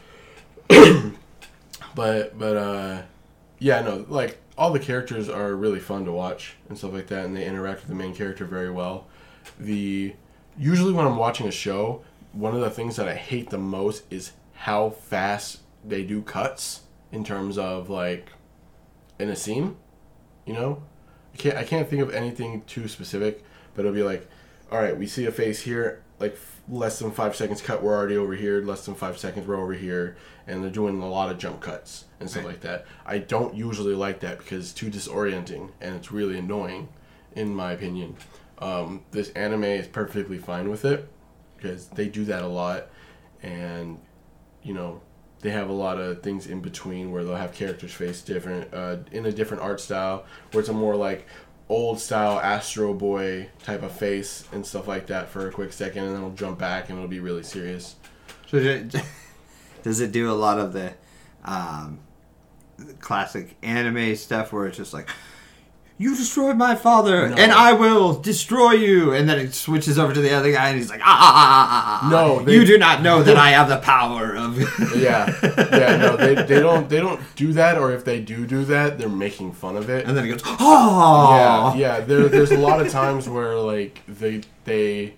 but but uh. Yeah, no, like, all the characters are really fun to watch and stuff like that, and they interact with the main character very well. The usually when I'm watching a show, one of the things that I hate the most is how fast they do cuts in terms of, like, in a scene, you know? I can't, I can't think of anything too specific, but it'll be like, all right, we see a face here, like, less than five seconds cut, we're already over here, less than five seconds, we're over here, and they're doing a lot of jump cuts and stuff
Right.
like that. I don't usually like that because it's too disorienting, and it's really annoying, in my opinion. Um, this anime is perfectly fine with it, because they do that a lot, and, you know, they have a lot of things in between where they'll have characters face different, uh, in a different art style, where it's a more, like, old style Astro Boy type of face and stuff like that for a quick second, and then it'll jump back and it'll be really serious.
So does it- does it do a lot of the um, classic anime stuff where it's just like, you destroyed my father,
No.
and I will destroy you, and then it switches over to the other guy, and he's like, ah, ah, ah, ah, ah.
No, they-
you do not know that I have the power of.
Yeah, yeah, no, they, they don't they don't do that, or if they do do that, they're making fun of it.
And then he goes, oh,
Yeah, yeah. There, there's a lot of times where like they, they,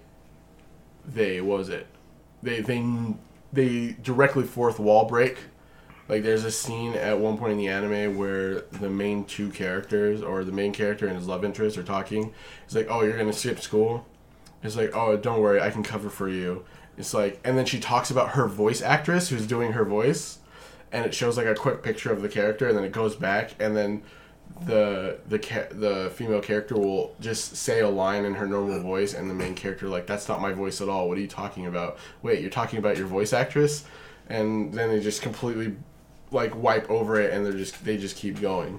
they, what was it? They, they, they directly fourth wall break. Like there's a scene at one point in the anime where the main two characters, or the main character and his love interest, are talking. It's like, oh, you're gonna skip school. It's like, oh, don't worry, I can cover for you. It's like, and then she talks about her voice actress who's doing her voice, and it shows like a quick picture of the character, and then it goes back, and then the the ca- the female character will just say a line in her normal voice, and the main character like, that's not my voice at all. What are you talking about? Wait, you're talking about your voice actress? And then they just completely like wipe over it, and they're just they just keep going.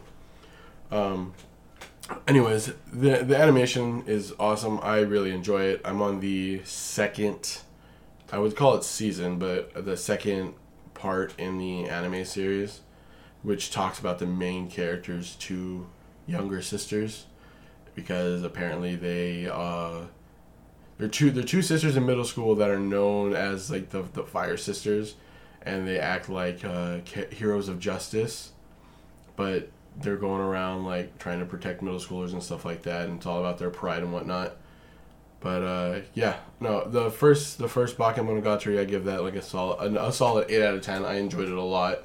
Um. Anyways, the the animation is awesome. I really enjoy it. I'm on the second, I would call it season, but the second part in the anime series, which talks about the main character's two younger sisters, because apparently they uh they're two they're two sisters in middle school that are known as like the the Fire Sisters, and they act like uh, heroes of justice, but they're going around like trying to protect middle schoolers and stuff like that, and it's all about their pride and whatnot. But uh, yeah, no, the first the first Bakemonogatari, I give that like a solid a, a solid eight out of ten. I enjoyed it a lot.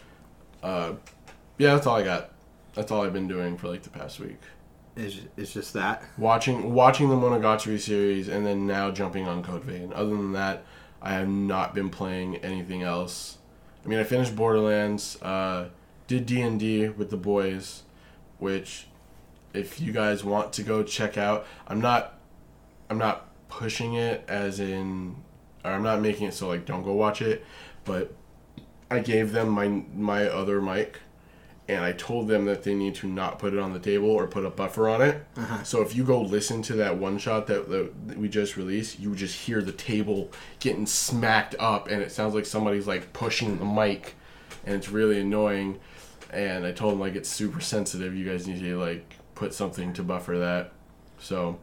Uh, yeah, that's all I got. That's all I've been doing for like the past week.
It's, it's just that.
Watching watching the Monogatari series, and then now jumping on Code Vein. Other than that, I have not been playing anything else. I mean, I finished Borderlands. Uh, did D and D with the boys, which if you guys want to go check out, I'm not I'm not pushing it as in, or I'm not making it so like don't go watch it, but I gave them my my other mic, and I told them that they need to not put it on the table or put a buffer on it.
Uh-huh.
So if you go listen to that one shot that, that, that we just released, you just hear the table getting smacked up, and it sounds like somebody's like pushing the mic, and it's really annoying. And I told them like it's super sensitive. You guys need to like put something to buffer that. So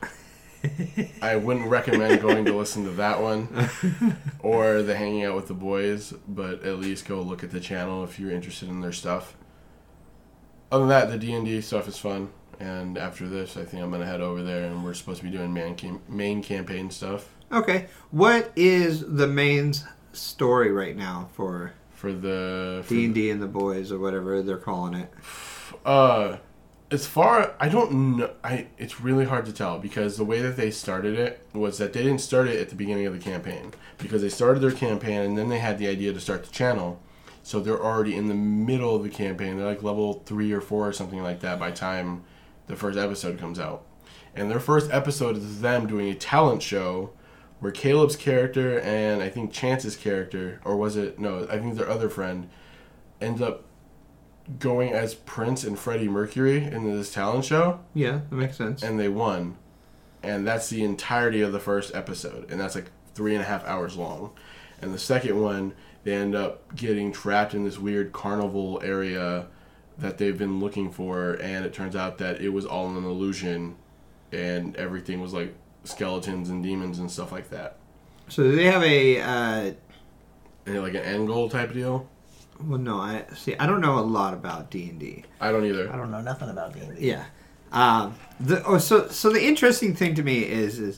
I wouldn't recommend going to listen to that one or the Hanging Out with the Boys, but at least go look at the channel if you're interested in their stuff. Other than that, the D and D stuff is fun, and after this, I think I'm gonna head over there, and we're supposed to be doing main cam- main campaign stuff
Okay, what is the main story right now for?
for the for
D and D and the boys or whatever they're calling it.
Uh, as far I don't know, I it's really hard to tell because the way that they started it was that they didn't start it at the beginning of the campaign because they started their campaign and then they had the idea to start the channel, so they're already in the middle of the campaign. They're like level three or four or something like that by the time the first episode comes out, and their first episode is them doing a talent show where Caleb's character and I think Chance's character, or was it no, I think their other friend, ends up going as Prince and Freddie Mercury in this talent show.
Yeah, that makes sense.
And they won. And that's the entirety of the first episode. And that's like three and a half hours long. And the second one, they end up getting trapped in this weird carnival area that they've been looking for. And it turns out that it was all an illusion. And everything was like skeletons and demons and stuff like that.
So do they have a... Uh,
and like an end goal type deal?
Well, no, I see. I don't know a lot about D and D.
I don't either.
I don't know nothing about D and D.
Yeah. Um, the oh, so so the interesting thing to me is is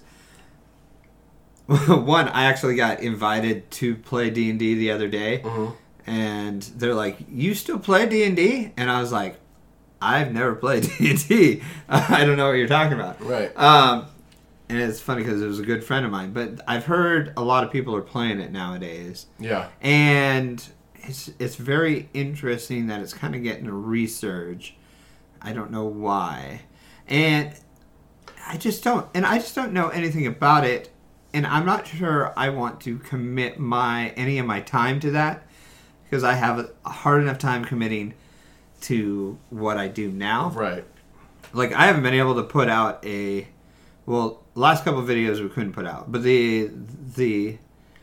one. I actually got invited to play D and D the other day,
Mm-hmm.
and they're like, "You still play D and D?" And I was like, "I've never played D and D. I don't know what you're talking about."
Right.
Um, and it's funny because it was a good friend of mine, but I've heard a lot of people are playing it nowadays.
Yeah.
And It's it's very interesting that it's kind of getting a resurge. I don't know why, and I just don't, and I just don't know anything about it, and I'm not sure I want to commit my any of my time to that because I have a hard enough time committing to what I do now.
Right.
Like I haven't been able to put out a, well, last couple of videos we couldn't put out, but the the.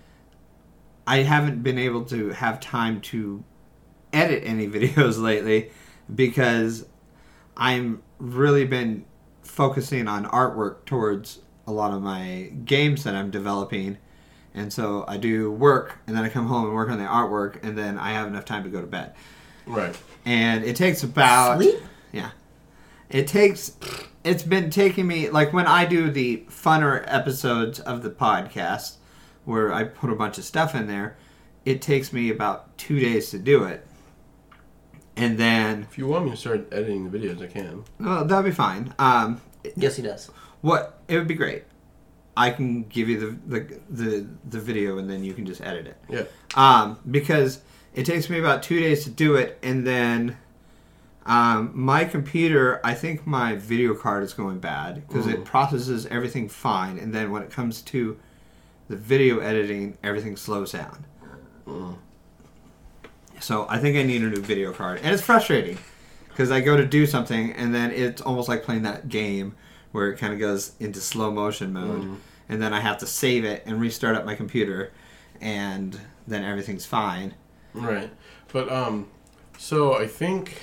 I haven't been able to have time to edit any videos lately because I'm really been focusing on artwork towards a lot of my games that I'm developing. And so I do work and then I come home and work on the artwork and then I have enough time to go to bed.
Right.
And it takes about...
Sleep?
Yeah. It takes... It's been taking me... Like when I do the funner episodes of the podcast... where I put a bunch of stuff in there, it takes me about two days to do it. And then...
If you want me to start editing the videos, I can.
Well, that'd be fine. Um,
Yes, he does.
what it would be great. I can give you the, the the the video and then you can just edit it.
Yeah.
Um, because it takes me about two days to do it, and then um, my computer, I think my video card is going bad because it processes everything fine, and then when it comes to the video editing, everything slows down.
Mm.
So I think I need a new video card. And it's frustrating because I go to do something and then it's almost like playing that game where it kind of goes into slow motion mode.
Mm.
And then I have to save it and restart up my computer and then everything's fine.
Right. But, um, so I think,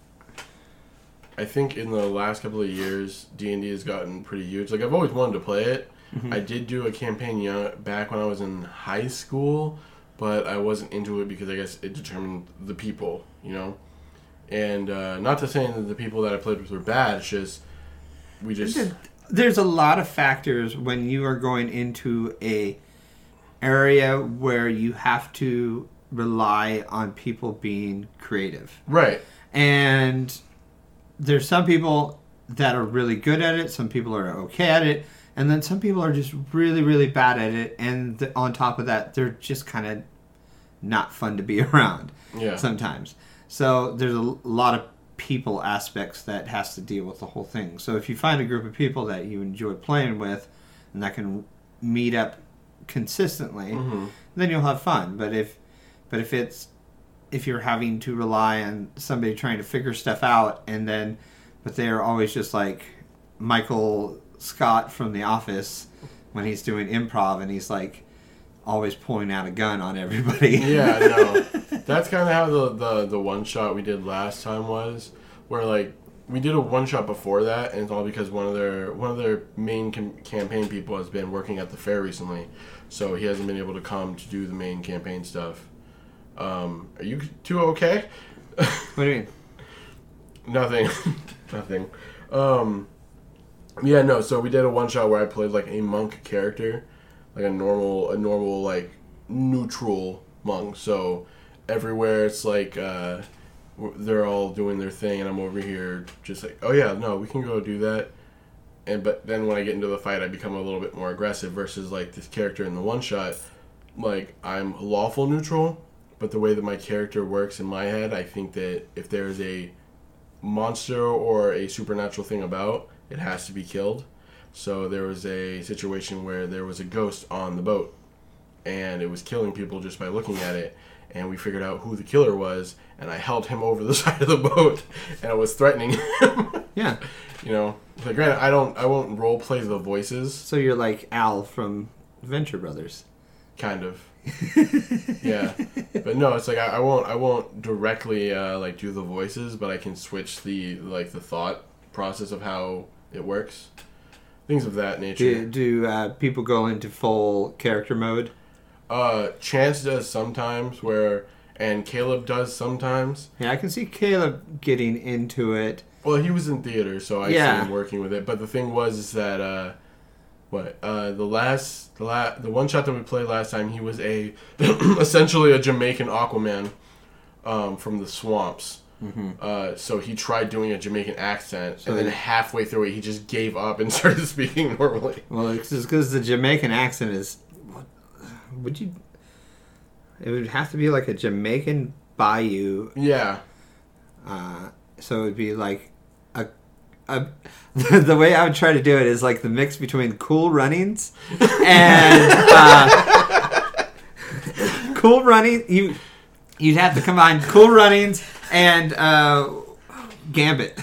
I think in the last couple of years, D and D has gotten pretty huge. Like, I've always wanted to play it.
Mm-hmm.
I did do a campaign young, back when I was in high school, but I wasn't into it because I guess it determined the people, you know? And uh, not to say that the people that I played with were bad, it's just, we just...
There's a lot of factors when you are going into a area where you have to rely on people being creative.
Right.
And there's some people that are really good at it, some people are okay at it, and then some people are just really, really bad at it, and th- on top of that, they're just kind of not fun to be around
Yeah.
sometimes. So there's a l- lot of people aspects that has to deal with the whole thing. So if you find a group of people that you enjoy playing with and that can meet up consistently,
Mm-hmm.
then you'll have fun. But if but if it's if you're having to rely on somebody trying to figure stuff out and then but they're always just like Michael Scott from The Office when he's doing improv and he's like always pulling out a gun on everybody.
Yeah, no. That's kind of how the, the, the one shot we did last time was, where like we did a one shot before that, and it's all because one of their one of their main com- campaign people has been working at the fair recently, so he hasn't been able to come to do the main campaign stuff. Um, are you two okay?
What do you mean?
Nothing, nothing. Um, yeah, no. So we did a one shot where I played like a monk character, like a normal, a normal like neutral monk. So everywhere it's like uh, w- they're all doing their thing, and I'm over here just like, oh yeah, no, we can go do that. And but then when I get into the fight, I become a little bit more aggressive. Versus like this character in the one shot, like I'm lawful neutral, but the way that my character works in my head, I think that if there's a monster or a supernatural thing about, it has to be killed. So there was a situation where there was a ghost on the boat, and it was killing people just by looking at it. And we figured out who the killer was, and I held him over the side of the boat, and I was threatening him.
Yeah.
You know, like granted, I don't, I won't role play the voices.
So you're like Al from Venture Brothers.
Kind of. Yeah, but no, it's like I, I won't, I won't directly uh, like do the voices, but I can switch the like the thought process of how it works, things of that nature.
Do, do uh, people go into full character mode?
Uh, Chance does sometimes, where and Caleb does sometimes.
Yeah, I can see Caleb getting into it.
Well, he was in theater, so I
Yeah.
see him working with it. But the thing was is that uh, what uh, the last the la- the one shot that we played last time, he was a essentially a Jamaican Aquaman um, from the swamps.
Mm-hmm.
Uh, so he tried doing a Jamaican accent,
So
and then
they-
halfway through it, he just gave up and started speaking normally.
Well, it's just because the Jamaican accent is. What, would you? It would have to be like a Jamaican bayou.
Yeah.
Uh, so it would be like a. a the way I would try to do it is like the mix between Cool Runnings and uh, Cool Running. You you'd have to combine Cool Runnings and uh, Gambit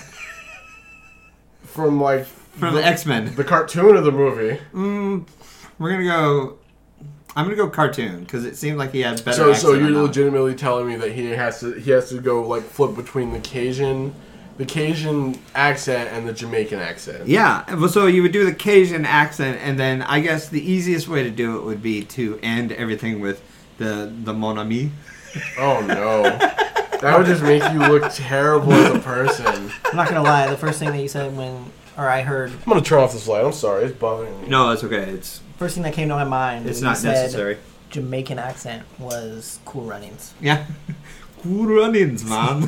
From like
from the X-Men.
the cartoon of the movie.
Mm, we're gonna go. I'm gonna go cartoon because it seemed like he had better.
So,
accent
so you're
on that one.
legitimately telling me that he has to he has to go like flip between the Cajun, the Cajun accent and the Jamaican accent.
Yeah, well, so you would do the Cajun accent, and then I guess the easiest way to do it would be to end everything with the the mon ami.
Oh no, that would just make you look terrible as a person.
I'm not gonna lie. The first thing that you said when, or I heard,
I'm gonna turn off this light. I'm sorry, it's bothering me.
No, it's okay. It's
first thing that came to my mind.
it's
when
not
you said
necessary.
Jamaican accent was Cool Runnings.
Yeah, cool runnings, man.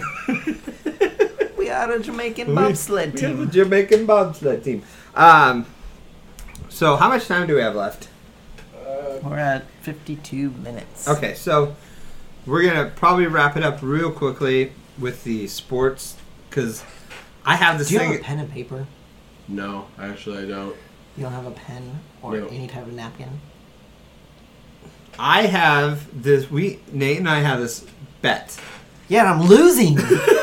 We are a Jamaican
We-
bobsled
we have a
team.
Jamaican bobsled team. Um, so how much time do we have left?
Uh,
We're at fifty-two minutes.
Okay, so we're gonna probably wrap it up real quickly with the sports because I have this
Do you
thing.
have a pen and paper?
no, actually I don't.
You don't have a pen or
No.
any type of napkin?
I have this. We Nate and I have this bet.
Yeah, and I'm losing.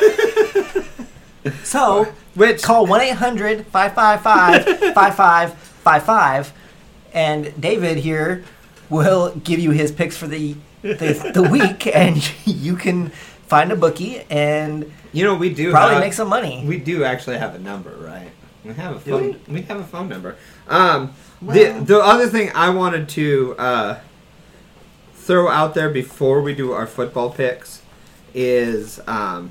So,
Which
call one eight hundred five five five five five five five, and David here will give you his picks for the the, the week, and you can find a bookie and
you know we do
probably
have,
make some money.
We do actually have a number, right? We have a
Do
phone.
we?
We have a phone number. Um,
Well-
the the other thing I wanted to uh, throw out there before we do our football picks is um,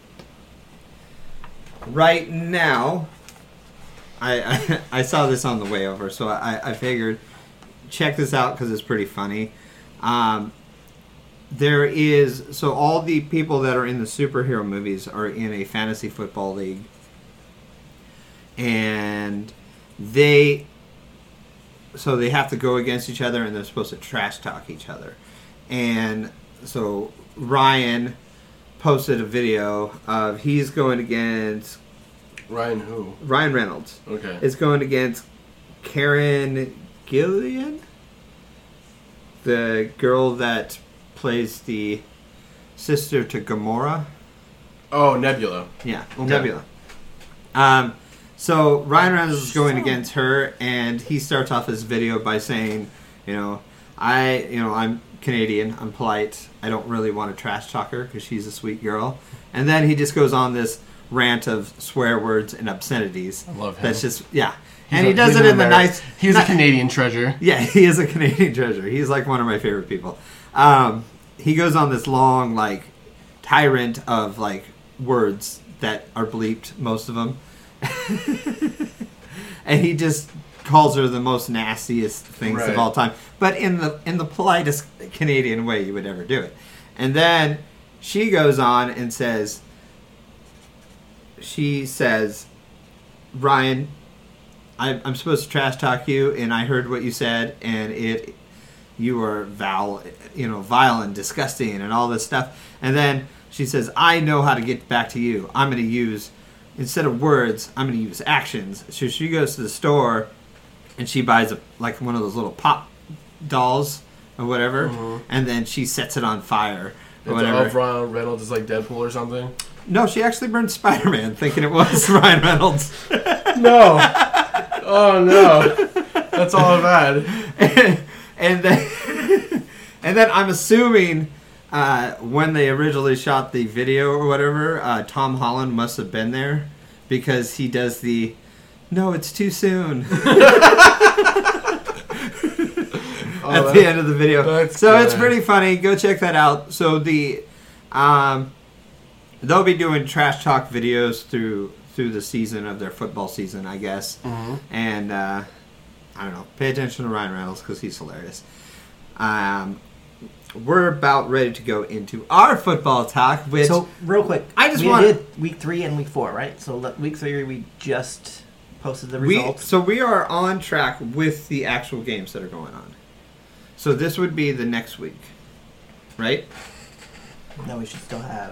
right now. I, I I saw this on the way over, so I I figured check this out because it's pretty funny. Um, there is so all the people that are in the superhero movies are in a fantasy football league, and they so they have to go against each other, and they're supposed to trash talk each other. And so Ryan posted a video of he's going against
Ryan who?
Ryan Reynolds
Okay.
is going against Karen Gillian, the girl that plays the sister to Gamora.
Oh, Nebula.
Yeah,
Okay.
Nebula. Um, so Ryan Reynolds is going against her, and he starts off his video by saying, you know, I, you know, I'm Canadian, I'm polite, I don't really want to trash talk her because she's a sweet girl. And then he just goes on this rant of swear words and obscenities.
I love him.
That's just, yeah.
He's
and
a-
he does
he's
it
an
in the
Ameri-
nice...
He's a
ni-
Canadian treasure.
Yeah, he is a Canadian treasure. He's like one of my favorite people. Um, he goes on this long, like, tyrant of, like, words that are bleeped, most of them. And he just calls her the most nastiest things
Right.
of all time. But in the in the politest Canadian way you would ever do it. And then she goes on and says, she says, Ryan, I, I'm supposed to trash talk you, and I heard what you said, and it, you were vile, you know, vile and disgusting and all this stuff. And then she says, I know how to get back to you. I'm going to use, instead of words, I'm going to use actions. So she goes to the store, and she buys a, like one of those little pop dolls or whatever, mm-hmm. and then she sets it on fire or
it's
whatever.
Of Ryan Reynolds is like Deadpool or something?
No, she actually burned Spider-Man thinking it was Ryan Reynolds.
No. Oh, no. That's all I've had.
And, and then, and then I'm assuming uh, when they originally shot the video or whatever, uh, Tom Holland must have been there because he does the, no, it's too soon.
Oh,
at the end of the video. So
good.
It's pretty funny. Go check that out. So the um, they'll be doing trash talk videos through through the season of their football season, I guess.
Mm-hmm.
And uh, I don't know. Pay attention to Ryan Reynolds because he's hilarious. Um, we're about ready to go into our football talk. Which
so real quick,
I just
we
want
did week three and week four, right? So le- week three we just posted the
we
results.
so we are on track with the actual games that are going on. So this would be the next week, right?
No, we should still have,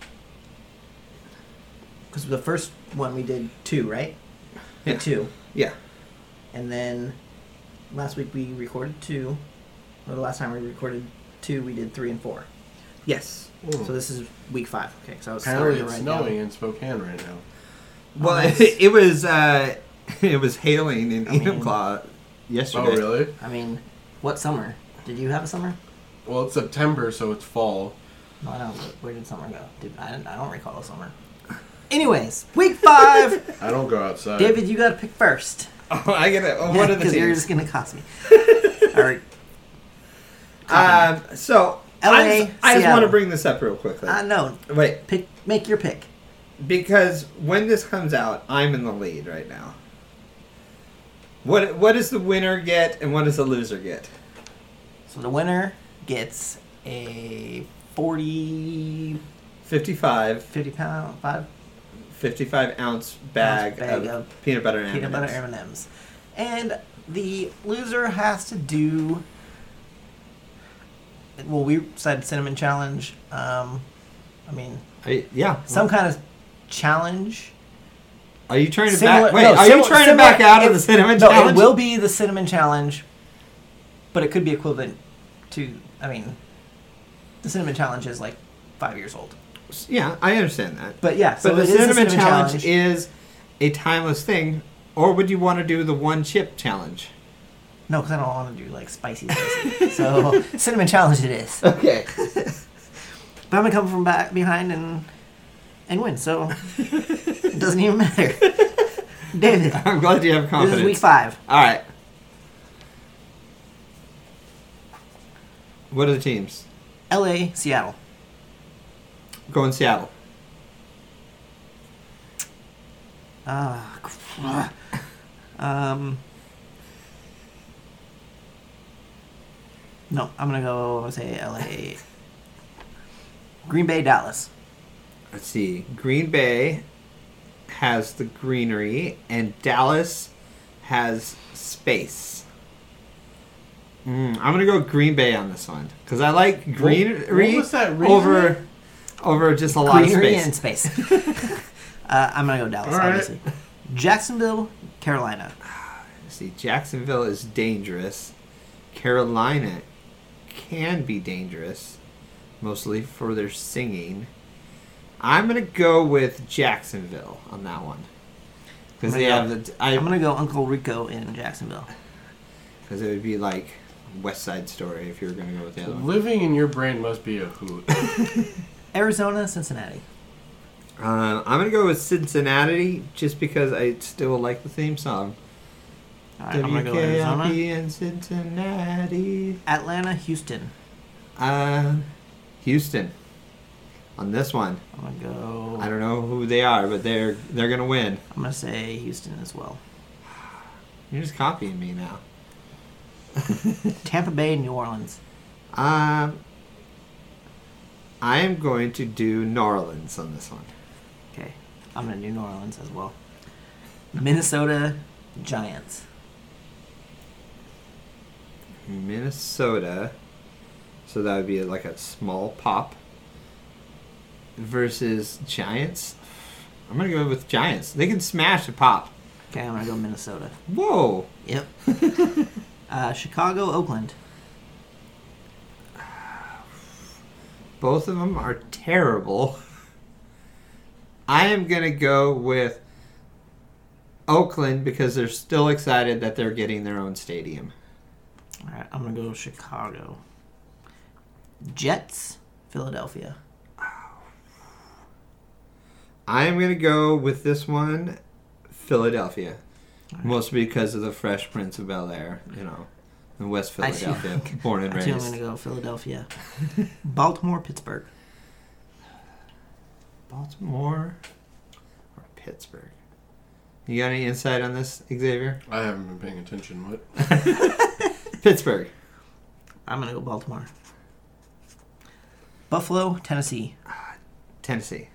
because the first one we did two, right?
Yeah.
Two.
Yeah.
And then last week we recorded two. Or the last time we recorded two, we did three and four.
Yes.
Ooh.
So this is week five. Okay, so I was
Apparently
starting
it's
to write
snowing
down.
in Spokane right now.
Well,
Oh, nice.
it, it was uh, it was hailing in
I mean-
Enumclaw yesterday.
Oh, really?
I mean, what summer? Did you have a summer?
Well, it's September, so it's fall.
No, I don't. Where did summer go? Did I? Didn't, I don't recall a summer. Anyways, week five.
I don't go outside.
David, you got to pick first.
Oh, I gotta. Oh, what are the
Because you're
teams?
just gonna cost me. All right.
Um. So
L A,
I just, I just
Seattle.
want to bring this up real quickly.
Uh, no.
Wait,
Pick. Make your pick.
because when this comes out, I'm in the lead right now. What What does the winner get, and what does the loser get?
So the winner gets a forty,
fifty-five,
fifty pound, five
fifty-five ounce bag,
bag
of,
of
peanut butter and
peanut
M and M's.
butter M and M's, and the loser has to do. Well, we said cinnamon challenge. Um, I mean,
I, yeah.
some kind of challenge.
Are you trying to
Similar-
back? Wait,
no,
are
similar-
you trying
similar-
to back out of
it-
the cinnamon
no,
challenge?
it will be the cinnamon challenge, but it could be equivalent to. I mean, the cinnamon challenge is like five years old.
Yeah, I understand that.
But yeah, so
But the
it is a
cinnamon,
cinnamon
challenge,
challenge.
is a timeless thing, or would you want to do the one chip challenge?
No, because I don't want to do like spicy, spicy. So cinnamon challenge it is.
Okay.
But I'm gonna come from back behind and and win. So it doesn't even matter. David,
I'm glad you have confidence.
this is week five.
All right. What are the teams?
L A, Seattle.
Going Seattle.
Ah, uh, um. No, I'm gonna go. I'm gonna say L A. Green Bay, Dallas.
Let's see. Green Bay has the greenery, and Dallas has space. Mm, I'm gonna go Green Bay on this one because I like greenery
what was that reason?
over over just a lot
Greenery
of
and
space.
space. uh, I'm gonna go Dallas,
All right.
obviously. Jacksonville, Carolina.
See, Jacksonville is dangerous. Carolina can be dangerous, mostly for their singing. I'm gonna go with Jacksonville on that one because
I'm
they
gonna
have the. I,
I'm gonna go Uncle Rico in Jacksonville.
Because it would be like West Side Story if you were gonna go with the other one.
Living in your brain must be a hoot.
Arizona, Cincinnati.
Uh, I'm gonna go with Cincinnati just because I still like the theme song.
All right, I'm gonna go Arizona.
W K I P and Cincinnati.
Atlanta, Houston.
Uh, Houston. On this one,
I'm gonna go.
I don't know who they are, but they're they're gonna win.
I'm gonna say Houston as well.
You're just copying me now.
Tampa Bay, New Orleans.
Um, I am going to do New Orleans on this one.
Okay. I'm going to do New Orleans as well. Minnesota Giants.
Minnesota. So that would be like a small pop. Versus Giants. I'm going to go with Giants. They can smash a pop.
Okay, I'm going to go Minnesota.
Whoa.
Yep. uh, Chicago, Oakland.
Both of them are terrible. I am going to go with Oakland because they're still excited that they're getting their own stadium.
All right, I'm going to go Chicago. Jets, Philadelphia.
I am going to go with this one, Philadelphia.
Right.
Mostly because of the Fresh Prince of Bel-Air, you know, in West
I see-
Philadelphia, born and
I think I'm
raised.
going to go Philadelphia. Baltimore, Pittsburgh.
Baltimore or Pittsburgh? You got any insight on this, Xavier?
I haven't been paying attention. What?
Pittsburgh.
I'm going to go Baltimore. Buffalo, Tennessee.
Tennessee.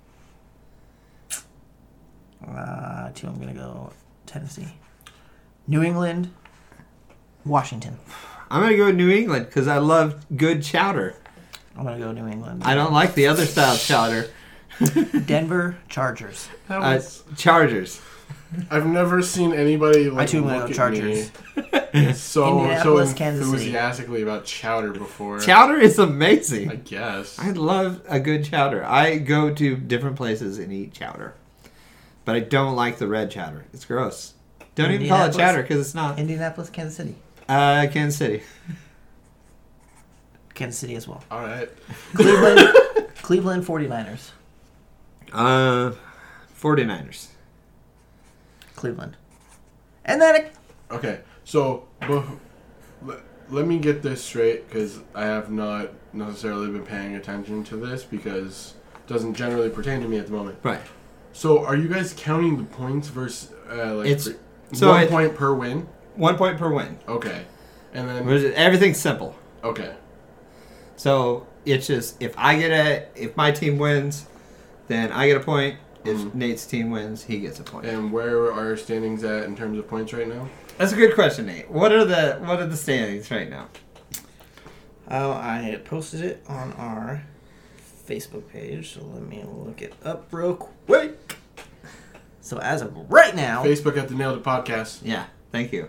Uh, two, I'm going to go Tennessee. New England, Washington.
I'm going to go with New England because I love good chowder.
I'm going to go New England.
I don't like the other style chowder.
Denver, Chargers.
That
Uh,
was-
Chargers.
I've never seen anybody like
I too am going
look
to go
at me
Chargers.
so so
Indianapolis, Kansas City.
enthusiastically about chowder before.
Chowder is
I
amazing.
guess.
I love a good chowder. I go to different places and eat chowder. But I don't like the red chowder. It's gross. Don't even call it
Indianapolis.
chowder because it's not.
Indianapolis, Kansas City.
Uh, Kansas City.
Kansas City as well.
All right.
Cleveland, Cleveland 49ers.
Uh, 49ers.
Cleveland. And then it,
Okay. So, but, let, let me get this straight because I have not necessarily been paying attention to this because it doesn't generally pertain to me at the moment.
Right.
So, are you guys counting the points versus uh, like
It's-
for-
so
one
it-
point per win?
One point per win.
Okay. And then
Everything's simple.
okay.
So it's just if I get a if my team wins, then I get a point. If
Mhm.
Nate's team wins, he gets a point.
And where are our standings at in terms of points right now?
That's a good question, Nate. What are the what are the standings right now?
oh, I posted it on our Facebook page, so let me look it up real quick. So as of right now,
Facebook at the Nailed It Podcast.
Yeah, thank you.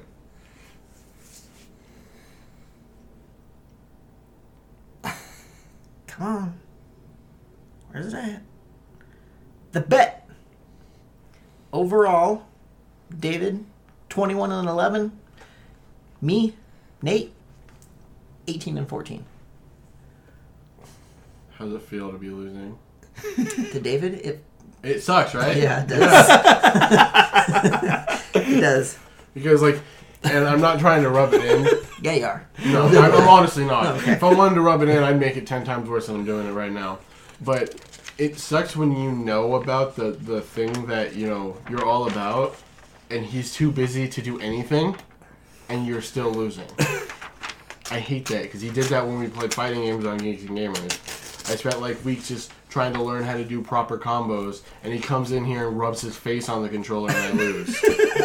come on. Where's it at? The bet. Overall, David, twenty-one and eleven. Me, Nate, eighteen and fourteen.
How does it feel to be losing?
To David, it
It sucks, right?
yeah, it does. It does.
Because like, and I'm not trying to rub it in.
Yeah, you are.
No, I'm, I'm honestly not.
Okay.
If I wanted to rub it in, I'd make it ten times worse than I'm doing it right now. But it sucks when you know about the, the thing that, you know, you're all about, and he's too busy to do anything, and you're still losing. I hate that, because he did that when we played fighting games on Geeks and Gamers. I spent like weeks just trying to learn how to do proper combos, and he comes in here and rubs his face on the controller and I lose.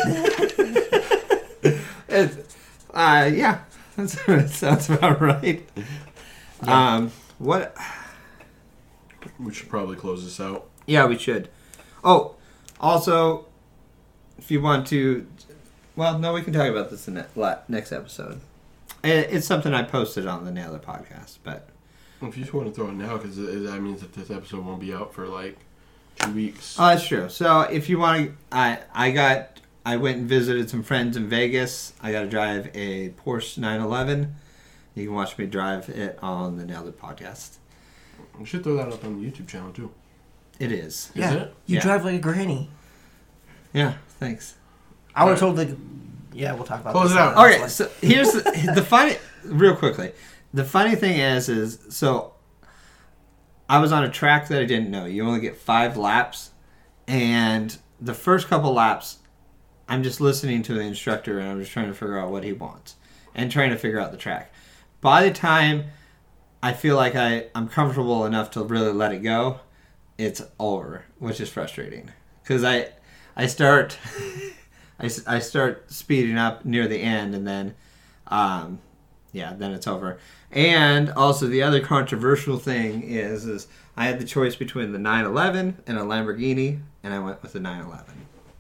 It's, uh, yeah, that's, that sounds about right.
Yeah.
Um, what?
We should probably close this out.
Yeah, we should. Oh, also, if you want to, well, no, we can talk about this in the la- next episode. It- It's something I posted on the Nailed It podcast, but
If you just want to throw it now, because that means that this episode won't be out for like two weeks.
oh, that's true. So if you want to, I I got I went and visited some friends in Vegas. I got to drive a Porsche nine eleven. You can watch me drive it on the Nailed It podcast.
We should throw that up on the YouTube channel too.
It is.
Is
yeah,
it?
you
Yeah.
drive like a granny.
Yeah. Thanks.
I would have
Alright.
told the. Yeah, we'll talk about
Close
this
it out.
on the
Okay,
next
so here's the, the funny, real quickly. The funny thing is, is so I was on a track that I didn't know. You only get five laps, and the first couple laps, I'm just listening to the instructor and I'm just trying to figure out what he wants and trying to figure out the track. By the time I feel like I, I'm comfortable enough to really let it go, it's over, which is frustrating. Because I, I start... I, I start speeding up near the end, and then, um, yeah, then it's over. And also the other controversial thing is, is I had the choice between the nine eleven and a Lamborghini, and I went with the nine eleven.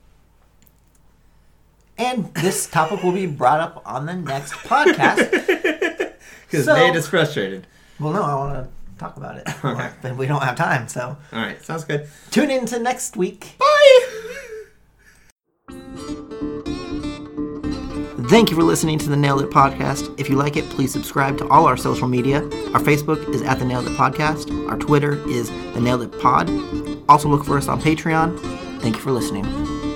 And this topic will be brought up on the next podcast.
Because
So-
Nate is frustrated.
Well, no, I want to talk about it.
Okay.
But we don't have time, so
All right, sounds good.
tune in to next week.
Bye!
Thank you for listening to the Nailed It Podcast. If you like it, please subscribe to all our social media. Our Facebook is at the Nailed It Podcast. Our Twitter is the Nailed It Pod. Also look for us on Patreon. Thank you for listening.